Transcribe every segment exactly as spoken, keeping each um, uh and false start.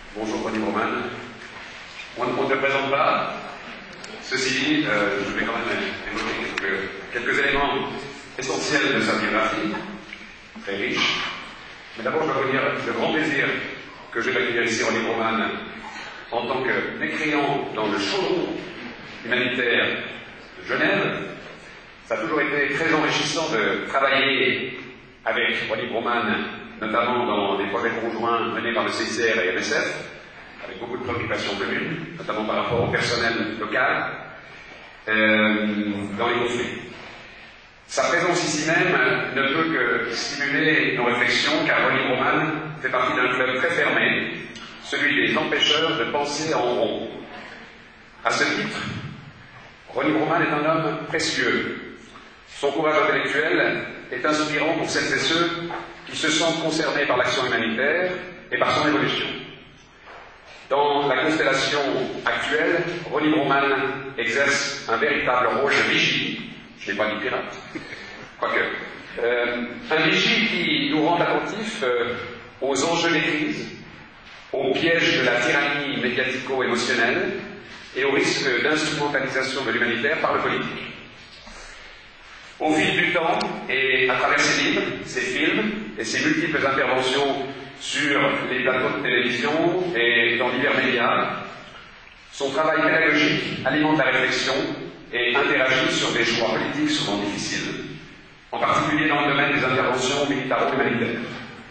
Bonjour Ronnie Broman. On, on ne te présente pas. Ceci dit, euh, je vais quand même évoquer quelques, quelques éléments essentiels de sa biographie, très riche. Mais d'abord, je dois vous dire le grand plaisir que j'ai d'accueillir ici Ronnie Broman en tant que mécréant dans le chaudron humanitaire de Genève. Ça a toujours été très enrichissant de travailler avec Ronnie Broman, notamment dans des projets conjoints menés par le C I C R et M S F, avec beaucoup de préoccupations communes, notamment par rapport au personnel local, euh, dans les conflits. Sa présence ici même ne peut que stimuler nos réflexions, car Ronnie Broman fait partie d'un club très fermé, celui des empêcheurs de penser en rond. À ce titre, Ronnie Broman est un homme précieux. Son courage intellectuel est inspirant pour celles et ceux qui se sentent concernés par l'action humanitaire et par son évolution. Dans la constellation actuelle, Ronnie Broman exerce un véritable rôle de vigie. Je n'ai pas dit pirate, quoique. Euh, un vigie qui nous rend attentifs euh, aux enjeux des crises, aux pièges de la tyrannie médiatico-émotionnelle et au risque d'instrumentalisation de l'humanitaire par le politique. Au fil du temps, et à travers ses livres, ses films et ses multiples interventions sur les plateaux de télévision et dans divers médias, son travail pédagogique alimente la réflexion et interagit sur des choix politiques souvent difficiles, en particulier dans le domaine des interventions militaro-humanitaires.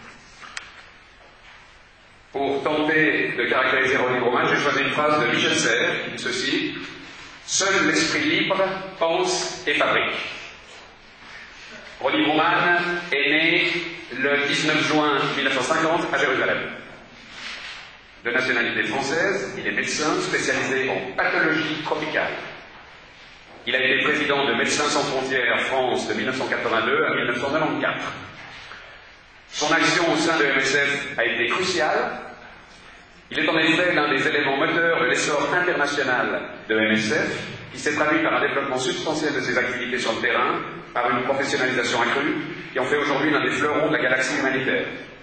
Pour tenter de caractériser Ronnie Broman, j'ai choisi une phrase de Michel Serres qui dit ceci: « Seul l'esprit libre pense et fabrique ». Ronnie Broman est né le dix-neuf juin mille neuf cent cinquante à Jérusalem. De nationalité française, il est médecin spécialisé en pathologie tropicale. Il a été président de Médecins sans frontières France de mille neuf cent quatre-vingt-deux à mille neuf cent quatre-vingt-quatorze. Son action au sein de M S F a été cruciale. Il est en effet l'un des éléments moteurs de l'essor international de M S F, qui s'est traduit par un développement substantiel de ses activités sur le terrain, par une professionnalisation accrue, qui en fait aujourd'hui l'un des fleurons de la galaxie humanitaire.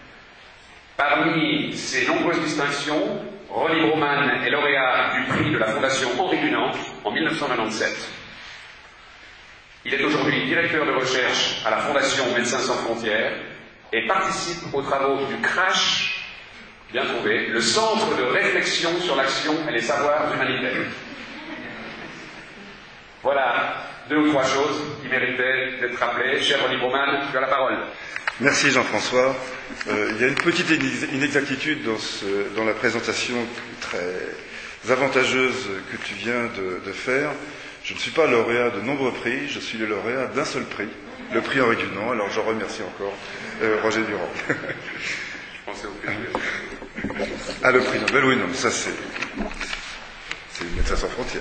Parmi ses nombreuses distinctions, Ronnie Broman est lauréat du prix de la Fondation Henri Dunant en mille neuf cent quatre-vingt-dix-sept. Il est aujourd'hui directeur de recherche à la Fondation Médecins sans frontières et participe aux travaux du CRASH, bien trouvé, le Centre de réflexion sur l'action et les savoirs humanitaires. Voilà deux ou trois choses qui méritaient d'être rappelées. Cher Ronnie Broman, tu as la parole. Merci Jean-François. Euh, il y a une petite inexactitude dans, ce, dans la présentation très avantageuse que tu viens de, de faire. Je ne suis pas lauréat de nombreux prix, je suis le lauréat d'un seul prix, le prix Henri Dunant. Alors je remercie encore euh, Roger Durand. Je pensais au prix. Ah, le prix Nobel, oui, non, mais ça c'est, c'est Médecins sans frontières.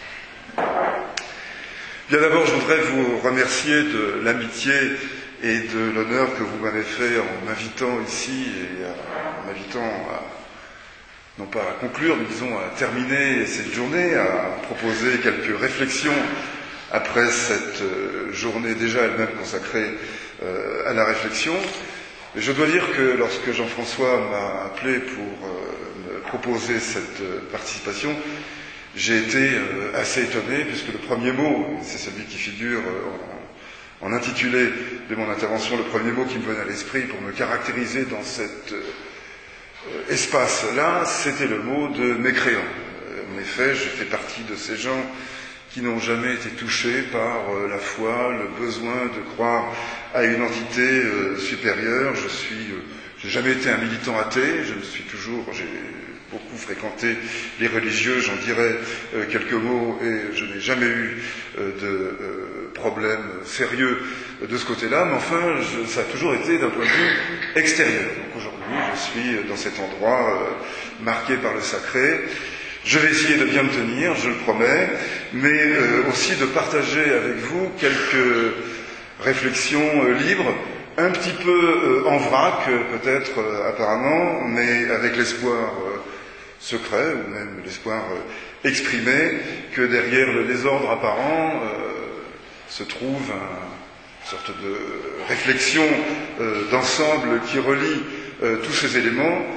Bien d'abord, je voudrais vous remercier de l'amitié et de l'honneur que vous m'avez fait en m'invitant ici et en m'invitant à, non pas à conclure, mais disons à terminer cette journée, à proposer quelques réflexions après cette journée déjà elle-même consacrée euh, à la réflexion. Et je dois dire que lorsque Jean-François m'a appelé pour euh, me proposer cette euh, participation, j'ai été euh, assez étonné, puisque le premier mot, c'est celui qui figure euh, en, en intitulé de mon intervention, le premier mot qui me venait à l'esprit pour me caractériser dans cet euh, espace-là, c'était le mot de mécréant. Euh, en effet, je fais partie de ces gens qui n'ont jamais été touchés par euh, la foi, le besoin de croire à une entité euh, supérieure. Je suis, euh, j'ai jamais été un militant athée, je me suis toujours, j'ai beaucoup fréquenté les religieux, j'en dirai euh, quelques mots, et je n'ai jamais eu euh, de euh, problème sérieux de ce côté-là, mais enfin, je, ça a toujours été d'un point de vue extérieur. Donc aujourd'hui, je suis dans cet endroit euh, marqué par le sacré. Je vais essayer de bien me tenir, je le promets, mais euh, aussi de partager avec vous quelques réflexions euh, libres, un petit peu euh, en vrac, euh, peut-être euh, apparemment, mais avec l'espoir euh, secret, ou même l'espoir euh, exprimé, que derrière le désordre apparent euh, se trouve un, une sorte de réflexion euh, d'ensemble qui relie euh, tous ces éléments.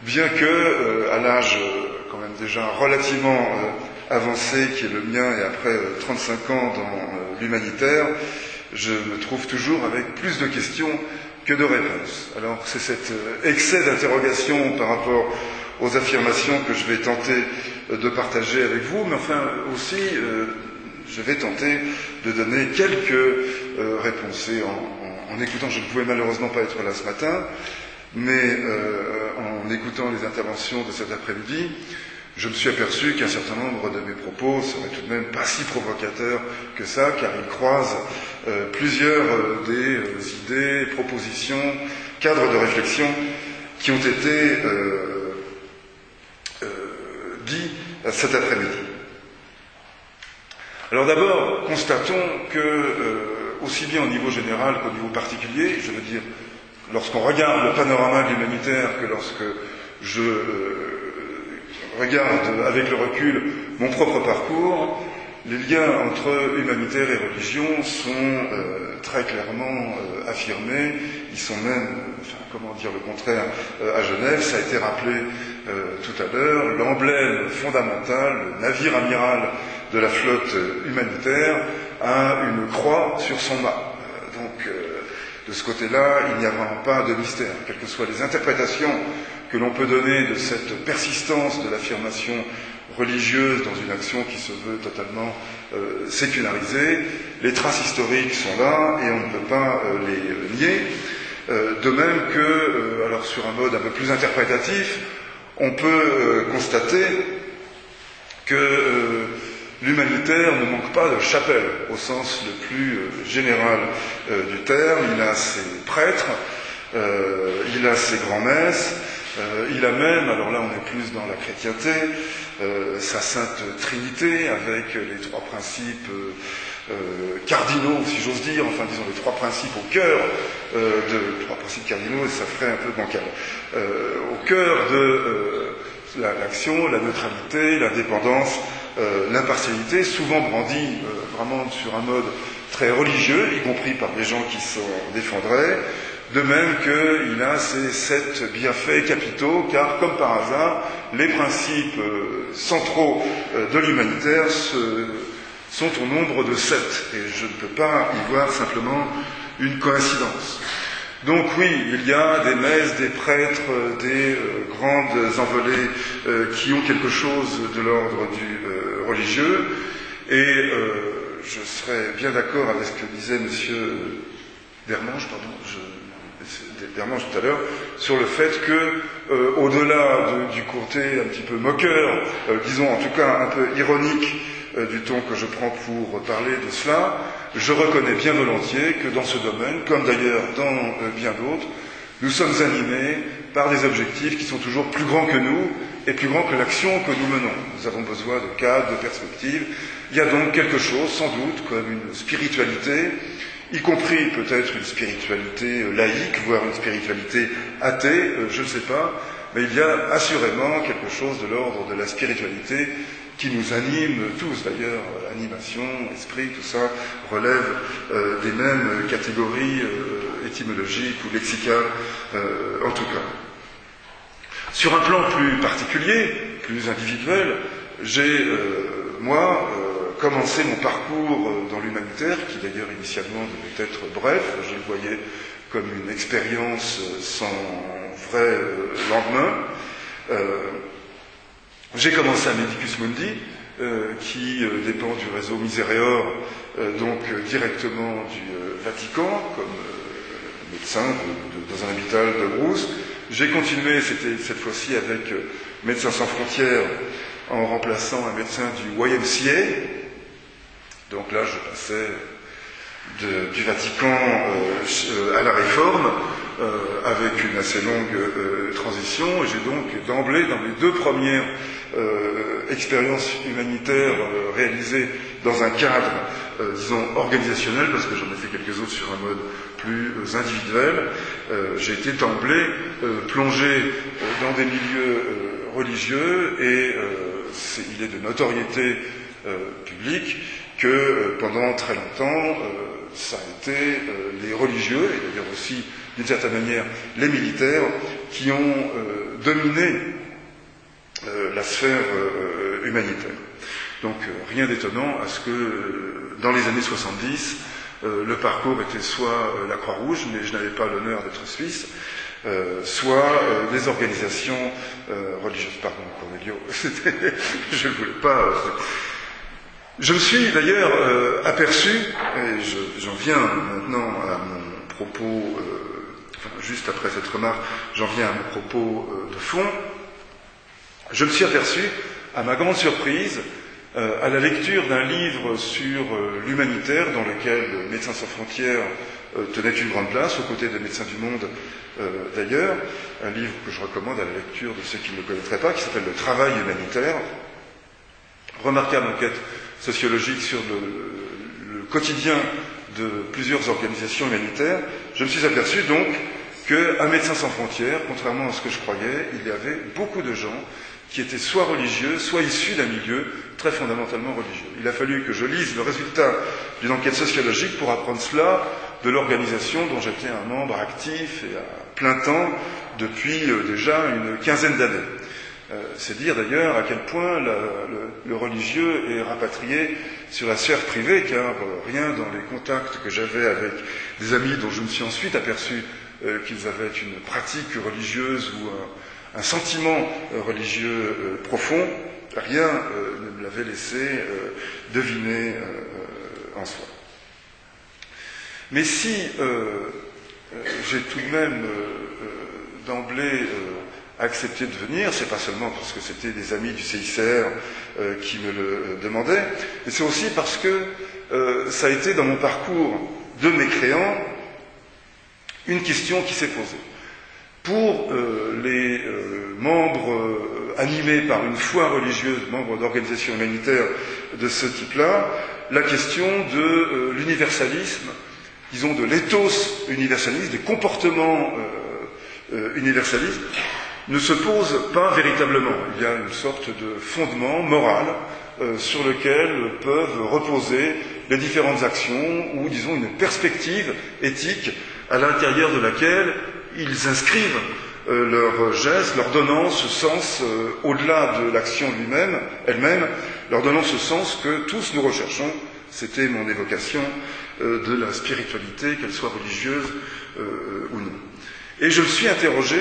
bien que, euh, à l'âge euh, quand même déjà relativement euh, avancé, qui est le mien, et après euh, trente-cinq ans dans euh, l'humanitaire, je me trouve toujours avec plus de questions que de réponses. Alors c'est cet euh, excès d'interrogation par rapport aux affirmations que je vais tenter euh, de partager avec vous, mais enfin aussi euh, je vais tenter de donner quelques euh, réponses. Et en, en, en écoutant, je ne pouvais malheureusement pas être là ce matin, mais euh, en écoutant les interventions de cet après-midi, je me suis aperçu qu'un certain nombre de mes propos seraient tout de même pas si provocateurs que ça, car ils croisent euh, plusieurs euh, des euh, idées, propositions, cadres de réflexion qui ont été euh, euh, dits cet après-midi. Alors d'abord, constatons que, euh, aussi bien au niveau général qu'au niveau particulier, je veux dire, lorsqu'on regarde le panorama de l'humanitaire, que lorsque je euh, regarde avec le recul mon propre parcours, les liens entre humanitaire et religion sont euh, très clairement euh, affirmés. Ils sont même, enfin, comment dire le contraire, euh, à Genève, ça a été rappelé euh, tout à l'heure, l'emblème fondamental, le navire amiral de la flotte humanitaire a une croix sur son mât. Euh, donc, euh, de ce côté-là, il n'y a vraiment pas de mystère. Quelles que soient les interprétations que l'on peut donner de cette persistance de l'affirmation religieuse dans une action qui se veut totalement euh, sécularisée, les traces historiques sont là et on ne peut pas euh, les nier. Euh, de même que, euh, alors sur un mode un peu plus interprétatif, on peut euh, constater que euh, l'humanitaire ne manque pas de chapelle, au sens le plus euh, général euh, du terme. Il a ses prêtres, euh, il a ses grands-messes, euh, il a même, alors là on est plus dans la chrétienté, euh, sa sainte Trinité, avec les trois principes euh, euh, cardinaux, si j'ose dire, enfin disons les trois principes au cœur euh, de... trois principes cardinaux, et ça ferait un peu bancal. Euh, au cœur de euh, l'action, la neutralité, l'indépendance, Euh, l'impartialité, souvent brandie euh, vraiment sur un mode très religieux, y compris par des gens qui s'en défendraient, de même qu'il a ces sept bienfaits capitaux, car comme par hasard, les principes euh, centraux euh, de l'humanitaire se, sont au nombre de sept, et je ne peux pas y voir simplement une coïncidence. Donc oui, il y a des messes, des prêtres, des euh, grandes envolées euh, qui ont quelque chose de l'ordre du euh, religieux, et euh, je serais bien d'accord avec ce que disait monsieur Dermange, pardon, je, Dermange tout à l'heure, sur le fait que, euh, au-delà de, du côté un petit peu moqueur, euh, disons en tout cas un peu ironique euh, du ton que je prends pour parler de cela, je reconnais bien volontiers que dans ce domaine, comme d'ailleurs dans euh, bien d'autres, nous sommes animés par des objectifs qui sont toujours plus grands que nous et plus grands que l'action que nous menons. Nous avons besoin de cadres, de perspectives. Il y a donc quelque chose, sans doute, comme une spiritualité, y compris peut-être une spiritualité laïque, voire une spiritualité athée, euh, je ne sais pas, mais il y a assurément quelque chose de l'ordre de la spiritualité qui nous anime tous d'ailleurs, animation, esprit, tout ça relève euh, des mêmes catégories euh, étymologiques ou lexicales, euh, en tout cas. Sur un plan plus particulier, plus individuel, j'ai, euh, moi, euh, commencé mon parcours dans l'humanitaire, qui d'ailleurs initialement devait être bref, je le voyais comme une expérience sans vrai euh, lendemain. Euh, J'ai commencé à Medicus Mundi, euh, qui euh, dépend du réseau Misereor, euh, donc euh, directement du euh, Vatican, comme euh, médecin de, de, dans un hôpital de Brousse. J'ai continué, c'était cette fois-ci avec euh, Médecins sans frontières, en remplaçant un médecin du Y M C A. Donc là, je passais de, du Vatican euh, à la Réforme, euh, avec une assez longue euh, transition. Et j'ai donc d'emblée, dans les deux premières euh, expériences humanitaires euh, réalisées dans un cadre, euh, disons, organisationnel, parce que j'en ai fait quelques autres sur un mode plus euh, individuel, euh, j'ai été d'emblée euh, plongé euh, dans des milieux euh, religieux, et euh, c'est, il est de notoriété euh, publique que euh, pendant très longtemps, euh, ça a été euh, les religieux, et d'ailleurs aussi, d'une certaine manière, les militaires, qui ont euh, dominé euh, la sphère euh, humanitaire. Donc euh, rien d'étonnant à ce que, euh, dans les années soixante-dix, euh, le parcours était soit euh, la Croix-Rouge, mais je n'avais pas l'honneur d'être suisse, euh, soit euh, des organisations euh, religieuses. Pardon, Cornelio, je ne voulais pas... Euh, Je me suis d'ailleurs euh, aperçu, et je, j'en viens maintenant à mon propos, euh, enfin, juste après cette remarque, j'en viens à mon propos euh, de fond, je me suis aperçu, à ma grande surprise, euh, à la lecture d'un livre sur euh, l'humanitaire, dans lequel Médecins sans frontières euh, tenait une grande place, aux côtés de Médecins du monde euh, d'ailleurs, un livre que je recommande à la lecture de ceux qui ne le connaîtraient pas, qui s'appelle « Le travail humanitaire », remarquable enquête sociologique sur le, le quotidien de plusieurs organisations humanitaires, je me suis aperçu donc qu'à Médecins sans frontières, contrairement à ce que je croyais, il y avait beaucoup de gens qui étaient soit religieux, soit issus d'un milieu très fondamentalement religieux. Il a fallu que je lise le résultat d'une enquête sociologique pour apprendre cela de l'organisation dont j'étais un membre actif et à plein temps depuis euh, déjà une quinzaine d'années. Euh, c'est dire d'ailleurs à quel point la, le, le religieux est rapatrié sur la sphère privée, car euh, rien dans les contacts que j'avais avec des amis dont je me suis ensuite aperçu euh, qu'ils avaient une pratique religieuse ou un, un sentiment euh, religieux euh, profond, rien euh, ne me l'avait laissé euh, deviner euh, en soi. Mais si euh, euh, j'ai tout de même euh, euh, d'emblée euh, accepté de venir, c'est pas seulement parce que c'était des amis du C I C R euh, qui me le euh, demandaient, mais c'est aussi parce que euh, ça a été dans mon parcours de mécréant une question qui s'est posée. Pour euh, les euh, membres euh, animés par une foi religieuse, membres d'organisations humanitaires de ce type-là, la question de euh, l'universalisme, disons de l'éthos universaliste, des comportements euh, euh, universalistes, ne se pose pas véritablement. Il y a une sorte de fondement moral euh, sur lequel peuvent reposer les différentes actions, ou disons une perspective éthique à l'intérieur de laquelle ils inscrivent euh, leurs gestes, leur donnant ce sens, euh, au-delà de l'action lui-même, elle-même, leur donnant ce sens que tous nous recherchons. C'était mon évocation euh, de la spiritualité, qu'elle soit religieuse euh, ou non. Et je me suis interrogé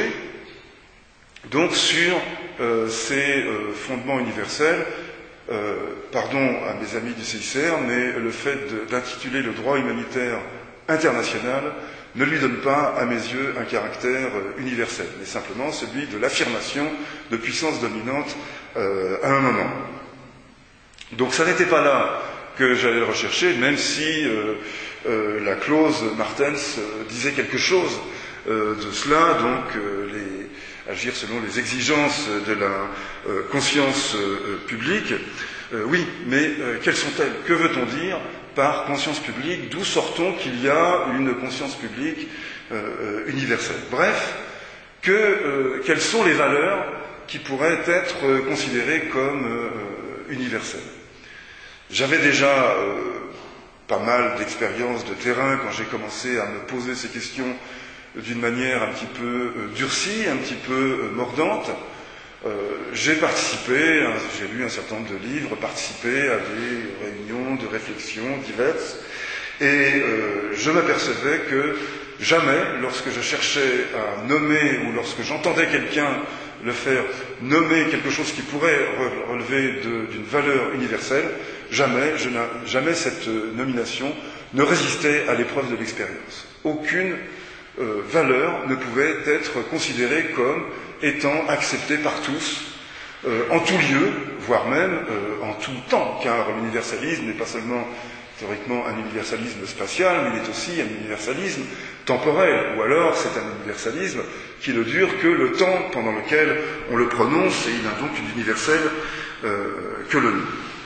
donc sur euh, ces euh, fondements universels, euh, pardon à mes amis du C I C R, mais le fait de, d'intituler le droit humanitaire international ne lui donne pas, à mes yeux, un caractère euh, universel, mais simplement celui de l'affirmation de puissance dominante euh, à un moment. Donc ça n'était pas là que j'allais le rechercher, même si euh, euh, la clause Martens euh, disait quelque chose euh, de cela, donc euh, les agir selon les exigences de la euh, conscience euh, publique. Euh, oui, mais euh, quelles sont-elles? Que veut-on dire par conscience publique? D'où sortons qu'il y a une conscience publique euh, universelle? Bref, que, euh, quelles sont les valeurs qui pourraient être euh, considérées comme euh, universelles? J'avais déjà euh, pas mal d'expériences de terrain quand j'ai commencé à me poser ces questions d'une manière un petit peu euh, durcie, un petit peu euh, mordante. Euh, j'ai participé, hein, j'ai lu un certain nombre de livres, participé à des réunions de réflexion diverses, et euh, je m'apercevais que jamais, lorsque je cherchais à nommer, ou lorsque j'entendais quelqu'un le faire nommer quelque chose qui pourrait relever de, d'une valeur universelle, jamais, je jamais cette nomination ne résistait à l'épreuve de l'expérience. Aucune Euh, valeur ne pouvait être considérée comme étant acceptée par tous, euh, en tout lieu, voire même euh, en tout temps, car l'universalisme n'est pas seulement théoriquement un universalisme spatial, mais il est aussi un universalisme temporel, ou alors c'est un universalisme qui ne dure que le temps pendant lequel on le prononce, et il n'a donc une universelle euh, que le nom.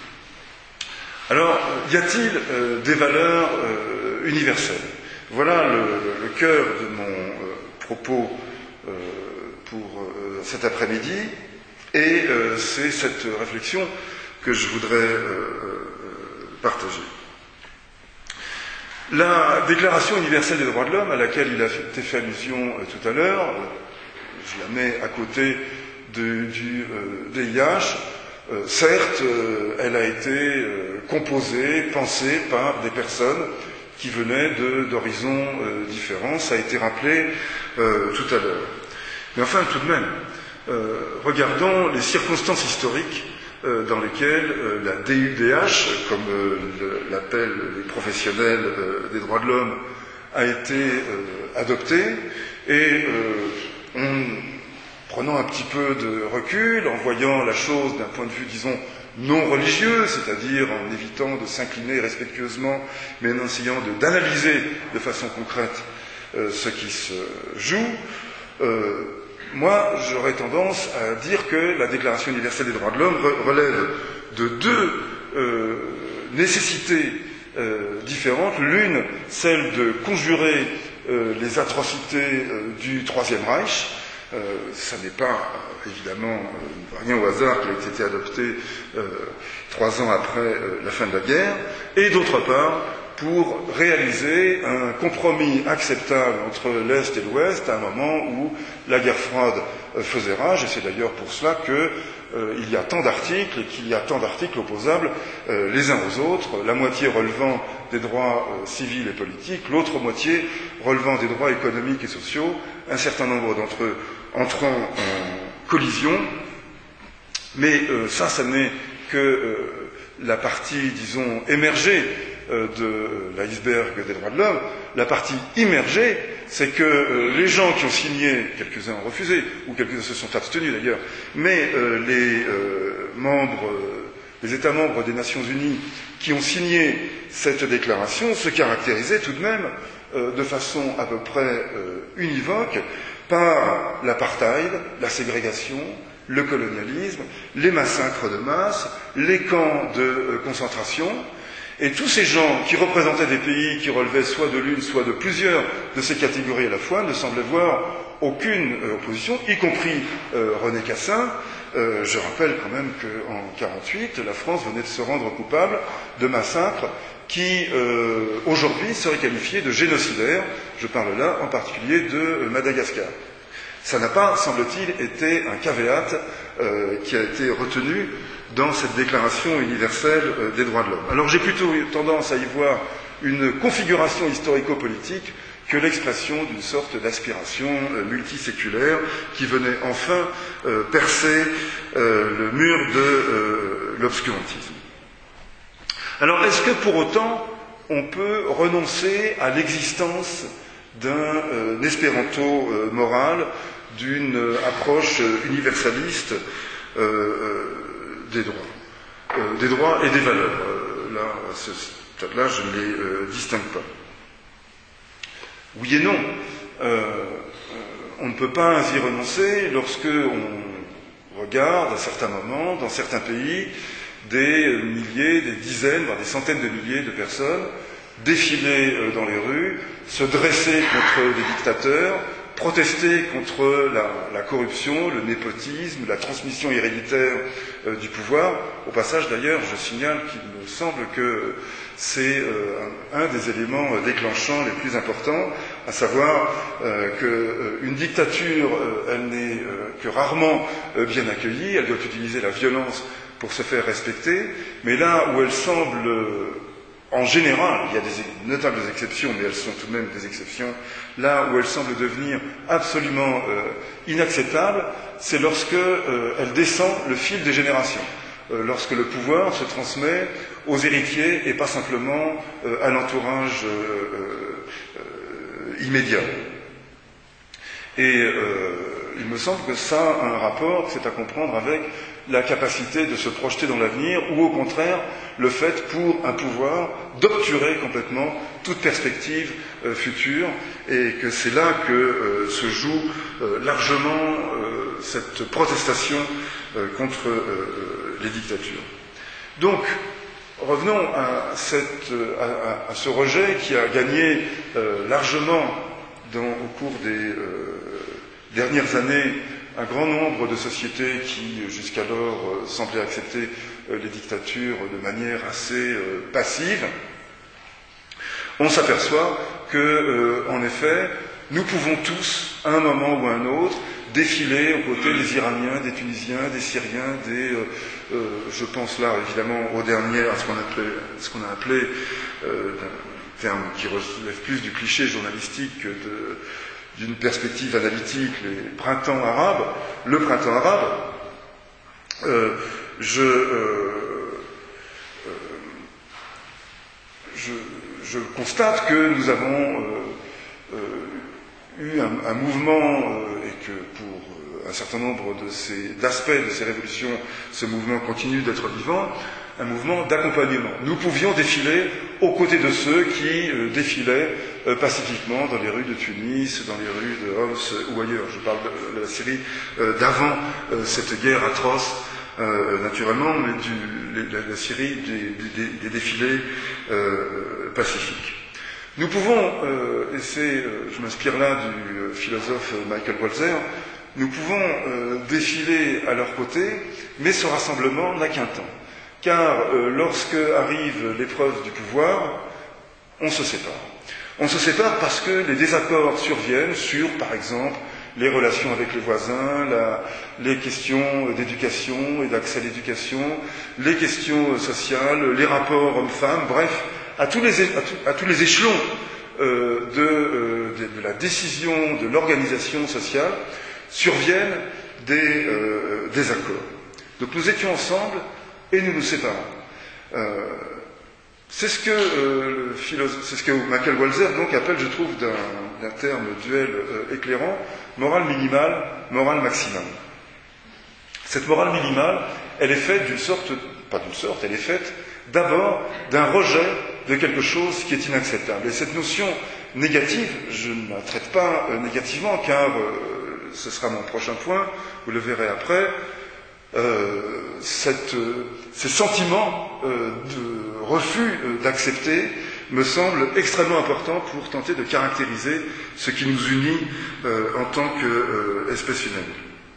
Alors, y a-t-il euh, des valeurs euh, universelles? Voilà le, le cœur de mon euh, propos euh, pour euh, cet après-midi, et euh, c'est cette réflexion que je voudrais euh, euh, partager. La Déclaration universelle des droits de l'homme, à laquelle il a été fait allusion euh, tout à l'heure, euh, je la mets à côté de, du euh, D I H. Euh, certes, euh, elle a été euh, composée, pensée par des personnes qui venaient de, d'horizons euh, différents. Ça a été rappelé euh, tout à l'heure. Mais enfin, tout de même, euh, regardons les circonstances historiques euh, dans lesquelles euh, la D U D H, comme euh, le, l'appellent les professionnels euh, des droits de l'homme, a été euh, adoptée. Et euh, on, prenant un petit peu de recul, en voyant la chose d'un point de vue, disons, non religieux, c'est-à-dire en évitant de s'incliner respectueusement, mais en essayant de, d'analyser de façon concrète euh, ce qui se joue, euh, moi, j'aurais tendance à dire que la Déclaration universelle des droits de l'homme re- relève de deux euh, nécessités euh, différentes. L'une, celle de conjurer euh, les atrocités euh, du Troisième Reich. Euh, ça n'est pas, euh, évidemment, euh, rien au hasard qu'il ait été adopté euh, trois ans après euh, la fin de la guerre, et d'autre part, pour réaliser un compromis acceptable entre l'Est et l'Ouest à un moment où la guerre froide euh, faisait rage, et c'est d'ailleurs pour cela que euh, il y a tant d'articles et qu'il y a tant d'articles opposables euh, les uns aux autres, la moitié relevant des droits euh, civils et politiques, l'autre moitié relevant des droits économiques et sociaux, un certain nombre d'entre eux entrant en collision. Mais euh, ça, ça n'est que euh, la partie, disons, émergée euh, de euh, l'iceberg des droits de l'homme. La partie immergée, c'est que euh, les gens qui ont signé, quelques-uns ont refusé, ou quelques-uns se sont abstenus d'ailleurs, mais euh, les euh, membres, euh, les États membres des Nations Unies qui ont signé cette déclaration se caractérisaient tout de même euh, de façon à peu près euh, univoque par l'apartheid, la ségrégation, le colonialisme, les massacres de masse, les camps de euh, concentration, et tous ces gens qui représentaient des pays qui relevaient soit de l'une, soit de plusieurs de ces catégories à la fois, ne semblaient voir aucune euh, opposition, y compris euh, René Cassin. Euh, je rappelle quand même qu'en mille neuf cent quarante-huit, la France venait de se rendre coupable de massacres qui, euh, aujourd'hui, seraient qualifiés de génocidaires. Je parle là en particulier de Madagascar. Ça n'a pas, semble-t-il, été un caveat euh, qui a été retenu dans cette Déclaration universelle euh, des droits de l'homme. Alors j'ai plutôt tendance à y voir une configuration historico-politique que l'expression d'une sorte d'aspiration euh, multiséculaire qui venait enfin euh, percer euh, le mur de euh, l'obscurantisme. Alors est-ce que pour autant on peut renoncer à l'existence d'un euh, espéranto euh, moral, d'une euh, approche euh, universaliste euh, euh, des droits, euh, des droits et des valeurs. Euh, là, à ce stade-là, je ne les euh, distingue pas. Oui et non. Euh, on ne peut pas y renoncer lorsque on regarde à certains moments, dans certains pays, des milliers, des dizaines, voire des centaines de milliers de personnes défiler euh, dans les rues, se dresser contre les dictateurs, protester contre la, la corruption, le népotisme, la transmission héréditaire euh, du pouvoir. Au passage, d'ailleurs, je signale qu'il me semble que c'est euh, un, un des éléments déclenchants les plus importants, à savoir euh, qu'une euh, dictature, euh, elle n'est euh, que rarement euh, bien accueillie, elle doit utiliser la violence pour se faire respecter, mais là où elle semble... Euh, En général, il y a des notables exceptions, mais elles sont tout de même des exceptions. Là où elles semblent devenir absolument euh, inacceptables, c'est lorsque euh, elle descend le fil des générations, euh, lorsque le pouvoir se transmet aux héritiers et pas simplement euh, à l'entourage euh, euh, immédiat. Et euh, il me semble que ça a un rapport, c'est à comprendre avec la capacité de se projeter dans l'avenir, ou au contraire, le fait pour un pouvoir d'obturer complètement toute perspective euh, future, et que c'est là que euh, se joue euh, largement euh, cette protestation euh, contre euh, les dictatures. Donc, revenons à, cette, à, à ce rejet qui a gagné euh, largement dans, au cours des euh, dernières années un grand nombre de sociétés qui, jusqu'alors, euh, semblaient accepter euh, les dictatures de manière assez euh, passive. on s'aperçoit que, euh, en effet, nous pouvons tous, à un moment ou à un autre, défiler aux côtés des Iraniens, des Tunisiens, des Syriens, des, euh, euh, je pense là évidemment au dernier, à ce qu'on, appelait, ce qu'on a appelé, euh, d'un terme qui relève plus du cliché journalistique que de, d'une perspective analytique, les printemps arabes, le printemps arabe. Euh, je, euh, euh, je, je constate que nous avons euh, euh, eu un, un mouvement euh, et que pour euh, un certain nombre de ces, d'aspects de ces révolutions, ce mouvement continue d'être vivant, un mouvement d'accompagnement. Nous pouvions défiler aux côtés de ceux qui euh, défilaient euh, pacifiquement dans les rues de Tunis, dans les rues de Homs ou ailleurs. Je parle de, de la Syrie euh, d'avant euh, cette guerre atroce, euh, naturellement, mais du, la, la Syrie des, des, des défilés euh, pacifiques. Nous pouvons, euh, et c'est, euh, je m'inspire là du euh, philosophe Michael Walzer, nous pouvons euh, défiler à leur côté, mais ce rassemblement n'a qu'un temps. Car euh, lorsque arrive l'épreuve du pouvoir, on se sépare. On se sépare parce que les désaccords surviennent sur, par exemple, les relations avec les voisins, la, les questions d'éducation et d'accès à l'éducation, les questions sociales, les rapports hommes-femmes, bref, à tous les, à tout, à tous les échelons euh, de, euh, de, de la décision, de l'organisation sociale, surviennent des euh, désaccords. Donc nous étions ensemble et nous nous séparons. Euh, c'est ce que euh, le philosophe, c'est ce que Michael Walzer donc appelle, je trouve, d'un, d'un terme duel euh, éclairant, morale minimale, morale maximale. Cette morale minimale, elle est faite d'une sorte, pas d'une sorte, elle est faite d'abord d'un rejet de quelque chose qui est inacceptable. Et cette notion négative, je ne la traite pas euh, négativement, car euh, ce sera mon prochain point, vous le verrez après. Euh, cette, euh, ces sentiments euh, de refus euh, d'accepter me semblent extrêmement importants pour tenter de caractériser ce qui nous unit euh, en tant qu'espèce euh, humaine.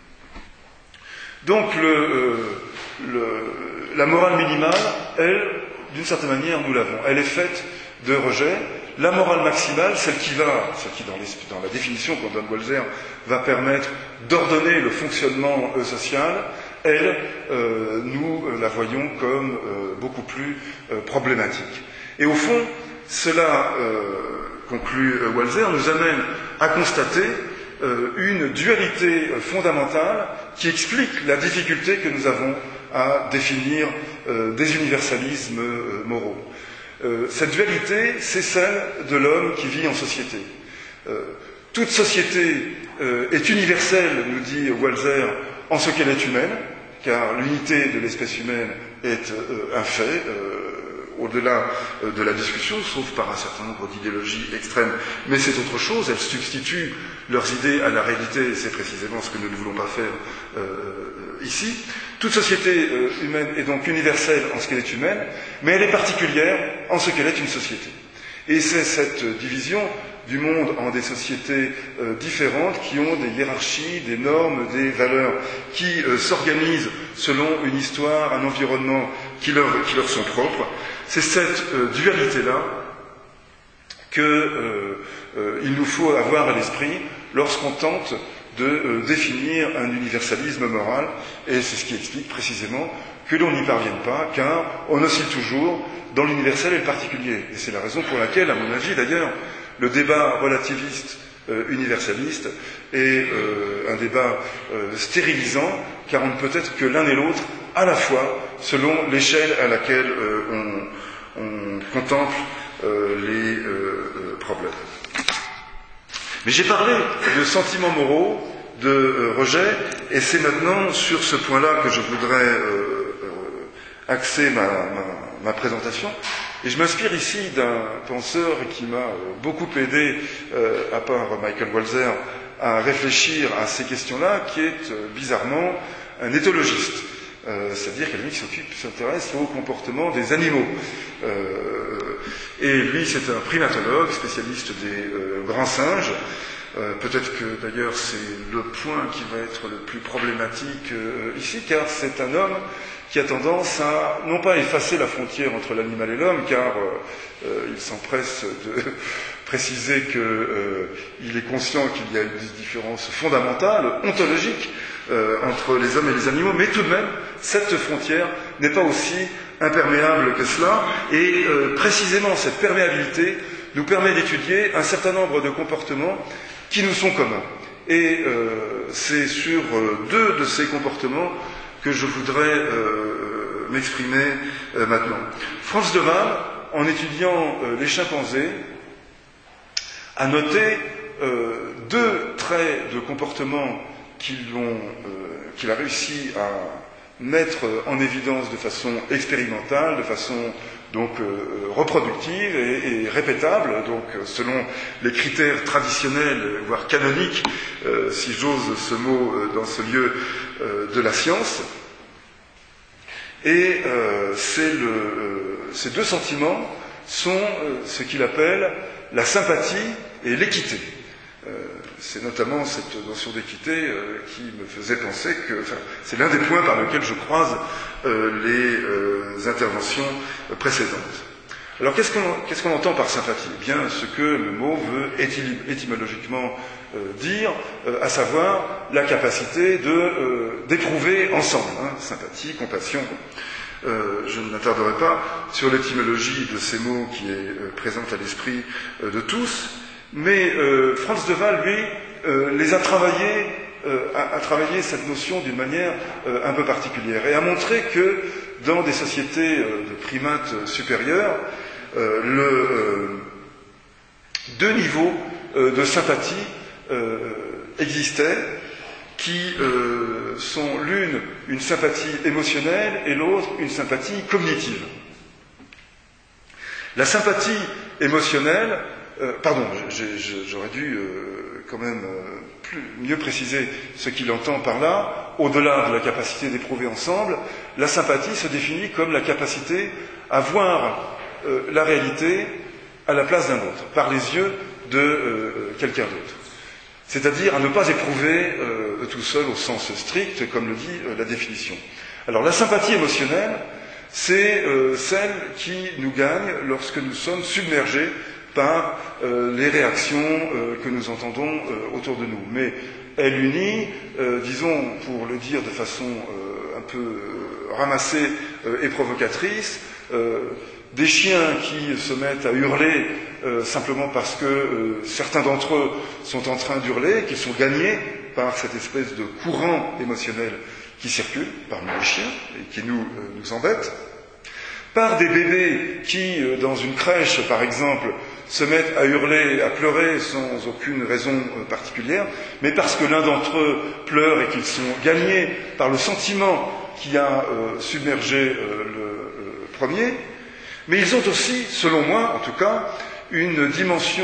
Donc le, euh, le, la morale minimale, elle, d'une certaine manière, nous l'avons. Elle est faite de rejet. La morale maximale, celle qui va, celle qui dans, les, dans la définition qu'on donne Walzer, va permettre d'ordonner le fonctionnement euh, social, elle, euh, nous euh, la voyons comme euh, beaucoup plus euh, problématique. Et au fond, cela, euh, conclut euh, Walzer, nous amène à constater euh, une dualité euh, fondamentale qui explique la difficulté que nous avons à définir euh, des universalismes euh, moraux. Euh, cette dualité, c'est celle de l'homme qui vit en société. Euh, toute société euh, est universelle, nous dit Walzer, en ce qu'elle est humaine, car l'unité de l'espèce humaine est euh, un fait, euh, au-delà euh, de la discussion, sauf par un certain nombre d'idéologies extrêmes. Mais c'est autre chose, elles substituent leurs idées à la réalité, et c'est précisément ce que nous ne voulons pas faire euh, ici. Toute société euh, humaine est donc universelle en ce qu'elle est humaine, mais elle est particulière en ce qu'elle est une société. Et c'est cette division du monde en des sociétés euh, différentes qui ont des hiérarchies, des normes, des valeurs, qui euh, s'organisent selon une histoire, un environnement qui leur, qui leur sont propres. C'est cette euh, dualité-là qu'il euh, euh, nous faut avoir à l'esprit lorsqu'on tente de euh, définir un universalisme moral, et c'est ce qui explique précisément que l'on n'y parvienne pas, car on oscille toujours dans l'universel et le particulier. Et c'est la raison pour laquelle, à mon avis d'ailleurs, le débat relativiste euh, universaliste est euh, un débat euh, stérilisant, car on ne peut être que l'un et l'autre à la fois, selon l'échelle à laquelle euh, on, on contemple euh, les euh, problèmes. Mais j'ai parlé de sentiments moraux, de euh, rejet, et c'est maintenant sur ce point-là que je voudrais euh, euh, axer ma, ma, ma présentation. Et je m'inspire ici d'un penseur qui m'a euh, beaucoup aidé, euh, à part Michael Walzer, à réfléchir à ces questions-là, qui est euh, bizarrement un éthologiste. euh, c'est-à-dire quelqu'un qui s'occupe, s'intéresse au comportement des animaux. Euh, et lui, c'est un primatologue, spécialiste des euh, grands singes. Euh, peut-être que d'ailleurs c'est le point qui va être le plus problématique euh, ici, car c'est un homme qui a tendance à, non pas effacer la frontière entre l'animal et l'homme, car euh, euh, il s'empresse de préciser qu'il euh, est conscient qu'il y a une différence fondamentale, ontologique, euh, entre les hommes et les animaux, mais tout de même, cette frontière n'est pas aussi imperméable que cela, et euh, précisément cette perméabilité nous permet d'étudier un certain nombre de comportements qui nous sont communs. Et euh, c'est sur euh, deux de ces comportements que je voudrais euh, m'exprimer euh, maintenant. Franz de Waal, en étudiant euh, les chimpanzés, a noté euh, deux traits de comportement qu'il euh, qu'il a réussi à mettre en évidence de façon expérimentale, de façon donc euh, reproductive et, et répétable, donc selon les critères traditionnels, voire canoniques, euh, si j'ose ce mot euh, dans ce lieu euh, de la science. Et euh, c'est le, euh, ces deux sentiments sont euh, ce qu'il appelle la sympathie et l'équité. Euh, c'est notamment cette notion d'équité euh, qui me faisait penser que, enfin, c'est l'un des points par lesquels je croise euh, les euh, interventions précédentes. Alors qu'est-ce qu'on, qu'est-ce qu'on entend par sympathie ? Eh bien, ce que le mot veut éty- étymologiquement euh, dire, euh, à savoir la capacité de, euh, d'éprouver ensemble, hein, sympathie, compassion. Euh, je ne m'attarderai pas sur l'étymologie de ces mots qui est euh, présente à l'esprit euh, de tous, mais euh, Franz de Waal, lui, euh, les a travaillés, euh, a, a travaillé cette notion d'une manière euh, un peu particulière et a montré que dans des sociétés euh, de primates supérieurs, euh, le, euh, deux niveaux euh, de sympathie euh, existaient, qui euh, sont l'une une sympathie émotionnelle et l'autre une sympathie cognitive. La sympathie émotionnelle, euh, pardon, j'ai, j'ai, j'aurais dû euh, quand même euh, plus, mieux préciser ce qu'il entend par là. Au-delà de la capacité d'éprouver ensemble, la sympathie se définit comme la capacité à voir euh, la réalité à la place d'un autre, par les yeux de euh, quelqu'un d'autre. C'est-à-dire à ne pas éprouver euh, tout seul au sens strict, comme le dit euh, la définition. Alors la sympathie émotionnelle, c'est euh, celle qui nous gagne lorsque nous sommes submergés par euh, les réactions euh, que nous entendons euh, autour de nous. Mais elle unit, euh, disons, pour le dire de façon euh, un peu euh, ramassée euh, et provocatrice, euh, des chiens qui se mettent à hurler euh, simplement parce que euh, certains d'entre eux sont en train d'hurler, qu'ils sont gagnés par cette espèce de courant émotionnel qui circule parmi les chiens et qui nous, euh, nous embête, par des bébés qui, euh, dans une crèche par exemple, se mettent à hurler, à pleurer sans aucune raison euh, particulière, mais parce que l'un d'entre eux pleure et qu'ils sont gagnés par le sentiment qui a euh, submergé euh, le euh, premier. Mais ils ont aussi, selon moi en tout cas, une dimension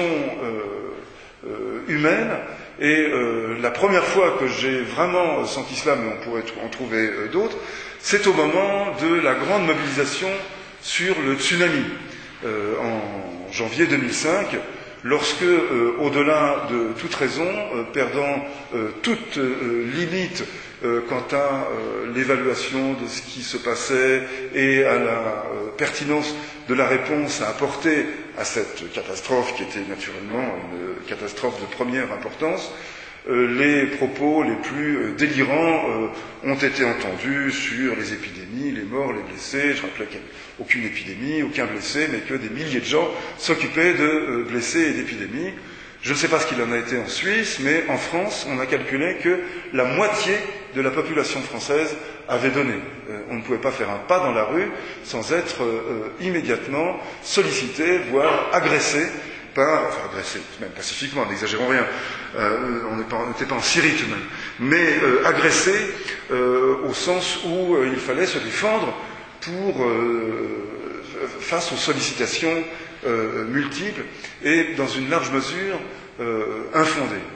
euh, euh, humaine, et euh, la première fois que j'ai vraiment senti cela, mais on pourrait en trouver euh, d'autres, c'est au moment de la grande mobilisation sur le tsunami, euh, en janvier deux mille cinq, lorsque, euh, au-delà de toute raison, euh, perdant euh, toute euh, limite euh, quant à euh, l'évaluation de ce qui se passait et à la euh, pertinence de la réponse à apporter à cette catastrophe qui était naturellement une catastrophe de première importance, euh, les propos les plus euh, délirants euh, ont été entendus sur les épidémies, les morts, les blessés. Je rappelais qu'il n'y avait aucune épidémie, aucun blessé, mais que des milliers de gens s'occupaient de euh, blessés et d'épidémies. Je ne sais pas ce qu'il en a été en Suisse, mais en France, on a calculé que la moitié de la population française avait donné. Euh, on ne pouvait pas faire un pas dans la rue sans être euh, immédiatement sollicité, voire agressé par, enfin agressé, même pacifiquement, n'exagérons rien, euh, on n'était pas en Syrie tout de même, mais euh, agressé euh, au sens où euh, il fallait se défendre pour euh, face aux sollicitations euh, multiples et dans une large mesure euh, infondées.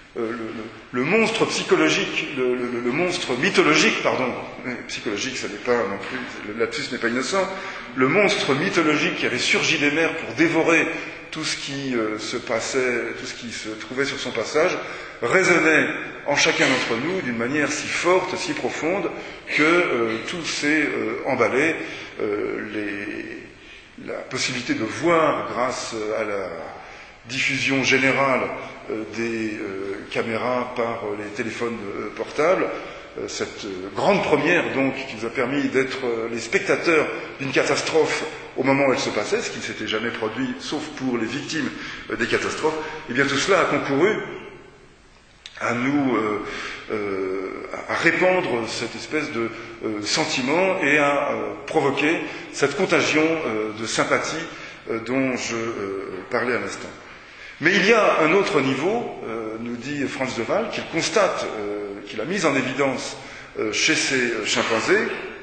euh, le, le, le monstre psychologique, le, le, le monstre mythologique, pardon, psychologique, ça n'est pas non plus, le lapsus n'est pas innocent, le monstre mythologique qui avait surgi des mers pour dévorer tout ce qui euh, se passait, tout ce qui se trouvait sur son passage, résonnait en chacun d'entre nous d'une manière si forte, si profonde, que euh, tout s'est euh, emballé. Euh, les, la possibilité de voir, grâce à la diffusion générale euh, des euh, caméras par euh, les téléphones euh, portables, euh, cette euh, grande première donc qui nous a permis d'être euh, les spectateurs d'une catastrophe au moment où elle se passait, ce qui ne s'était jamais produit sauf pour les victimes euh, des catastrophes, et bien tout cela a concouru à nous euh, euh, à répandre cette espèce de euh, sentiment et à euh, provoquer cette contagion euh, de sympathie euh, dont je euh, parlais à l'instant. Mais il y a un autre niveau, euh, nous dit Franz de Waal, qu'il constate, euh, qu'il a mis en évidence euh, chez ces chimpanzés.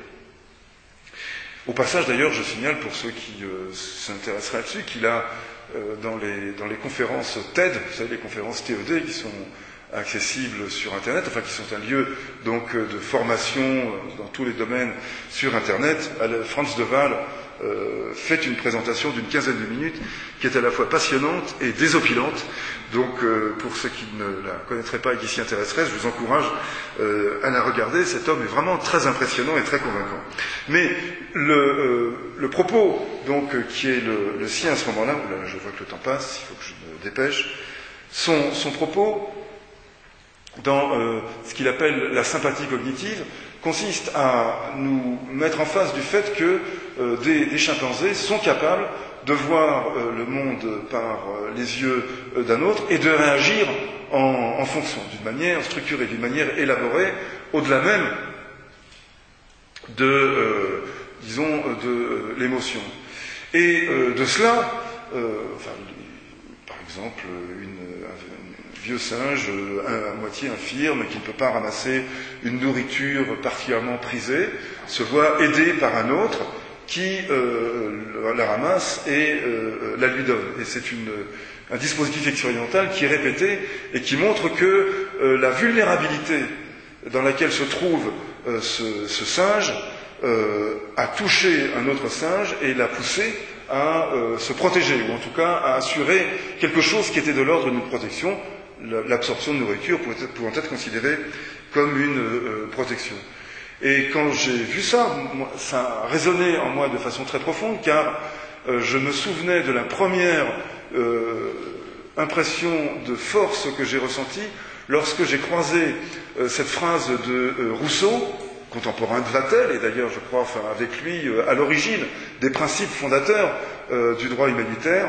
Au passage, d'ailleurs, je signale pour ceux qui euh, s'intéresseraient là-dessus, qu'il a, euh, dans, les, dans les conférences TED, vous savez, les conférences T E D qui sont accessibles sur Internet, enfin qui sont un lieu donc de formation dans tous les domaines sur Internet, Franz de Waal euh, fait une présentation d'une quinzaine de minutes qui est à la fois passionnante et désopilante. Donc euh, pour ceux qui ne la connaîtraient pas et qui s'y intéresseraient, je vous encourage euh, à la regarder. Cet homme est vraiment très impressionnant et très convaincant. Mais le, euh, le propos donc qui est le, le sien à ce moment-là, là, je vois que le temps passe, il faut que je me dépêche, son, son propos dans euh, ce qu'il appelle la sympathie cognitive, consiste à nous mettre en face du fait que euh, des, des chimpanzés sont capables de voir euh, le monde par euh, les yeux euh, d'un autre et de réagir en, en fonction, d'une manière structurée, d'une manière élaborée, au-delà même de, euh, disons, de euh, l'émotion. Et euh, de cela, euh, enfin, par exemple, une vieux singe à, à moitié infirme qui ne peut pas ramasser une nourriture particulièrement prisée se voit aidé par un autre qui euh, la ramasse et euh, la lui donne. Et c'est une, un dispositif expérimental qui est répété et qui montre que euh, la vulnérabilité dans laquelle se trouve euh, ce, ce singe euh, a touché un autre singe et l'a poussé à euh, se protéger, ou en tout cas à assurer quelque chose qui était de l'ordre d'une protection, l'absorption de nourriture pouvant être considérée comme une euh, protection. Et quand j'ai vu ça, moi, ça a résonné en moi de façon très profonde, car euh, je me souvenais de la première euh, impression de force que j'ai ressentie lorsque j'ai croisé euh, cette phrase de euh, Rousseau, contemporain de Vatel, et d'ailleurs je crois enfin, avec lui euh, à l'origine des principes fondateurs euh, du droit humanitaire,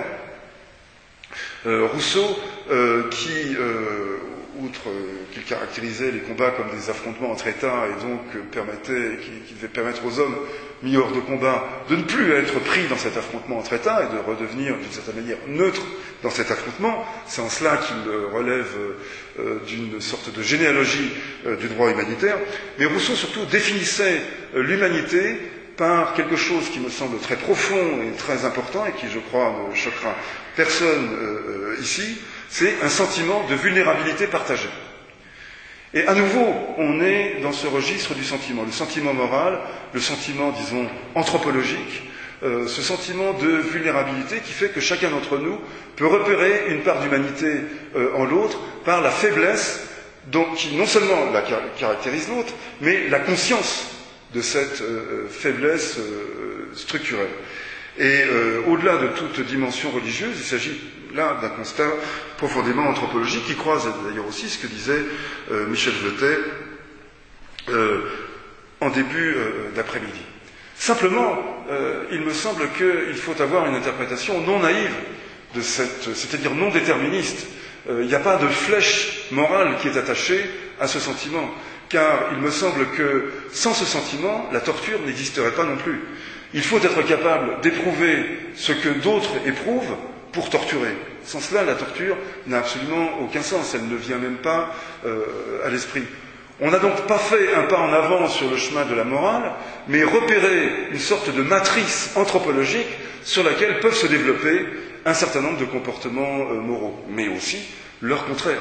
Euh, Rousseau, euh, qui, euh, outre euh, qu'il caractérisait les combats comme des affrontements entre États et donc euh, permettait, qui, qui devait permettre aux hommes mis hors de combat de ne plus être pris dans cet affrontement entre États et de redevenir d'une certaine manière neutre dans cet affrontement, c'est en cela qu'il euh, relève euh, d'une sorte de généalogie euh, du droit humanitaire. Mais Rousseau surtout définissait euh, l'humanité par quelque chose qui me semble très profond et très important et qui, je crois, ne choquera personne euh, ici, c'est un sentiment de vulnérabilité partagée. Et à nouveau, on est dans ce registre du sentiment, le sentiment moral, le sentiment, disons, anthropologique, euh, ce sentiment de vulnérabilité qui fait que chacun d'entre nous peut repérer une part d'humanité euh, en l'autre par la faiblesse donc, qui non seulement la car- caractérise l'autre, mais la conscience de cette euh, faiblesse euh, structurelle. Et euh, au-delà de toute dimension religieuse, il s'agit là d'un constat profondément anthropologique qui croise d'ailleurs aussi ce que disait euh, Michel Veutet euh, en début euh, d'après-midi. Simplement, euh, il me semble qu'il faut avoir une interprétation non naïve de cette, c'est-à-dire non déterministe. Euh, il n'y a pas de flèche morale qui est attachée à ce sentiment. Car il me semble que sans ce sentiment, la torture n'existerait pas non plus. Il faut être capable d'éprouver ce que d'autres éprouvent pour torturer. Sans cela, la torture n'a absolument aucun sens, elle ne vient même pas euh, à l'esprit. On n'a donc pas fait un pas en avant sur le chemin de la morale, mais repéré une sorte de matrice anthropologique sur laquelle peuvent se développer un certain nombre de comportements euh, moraux, mais aussi leur contraire.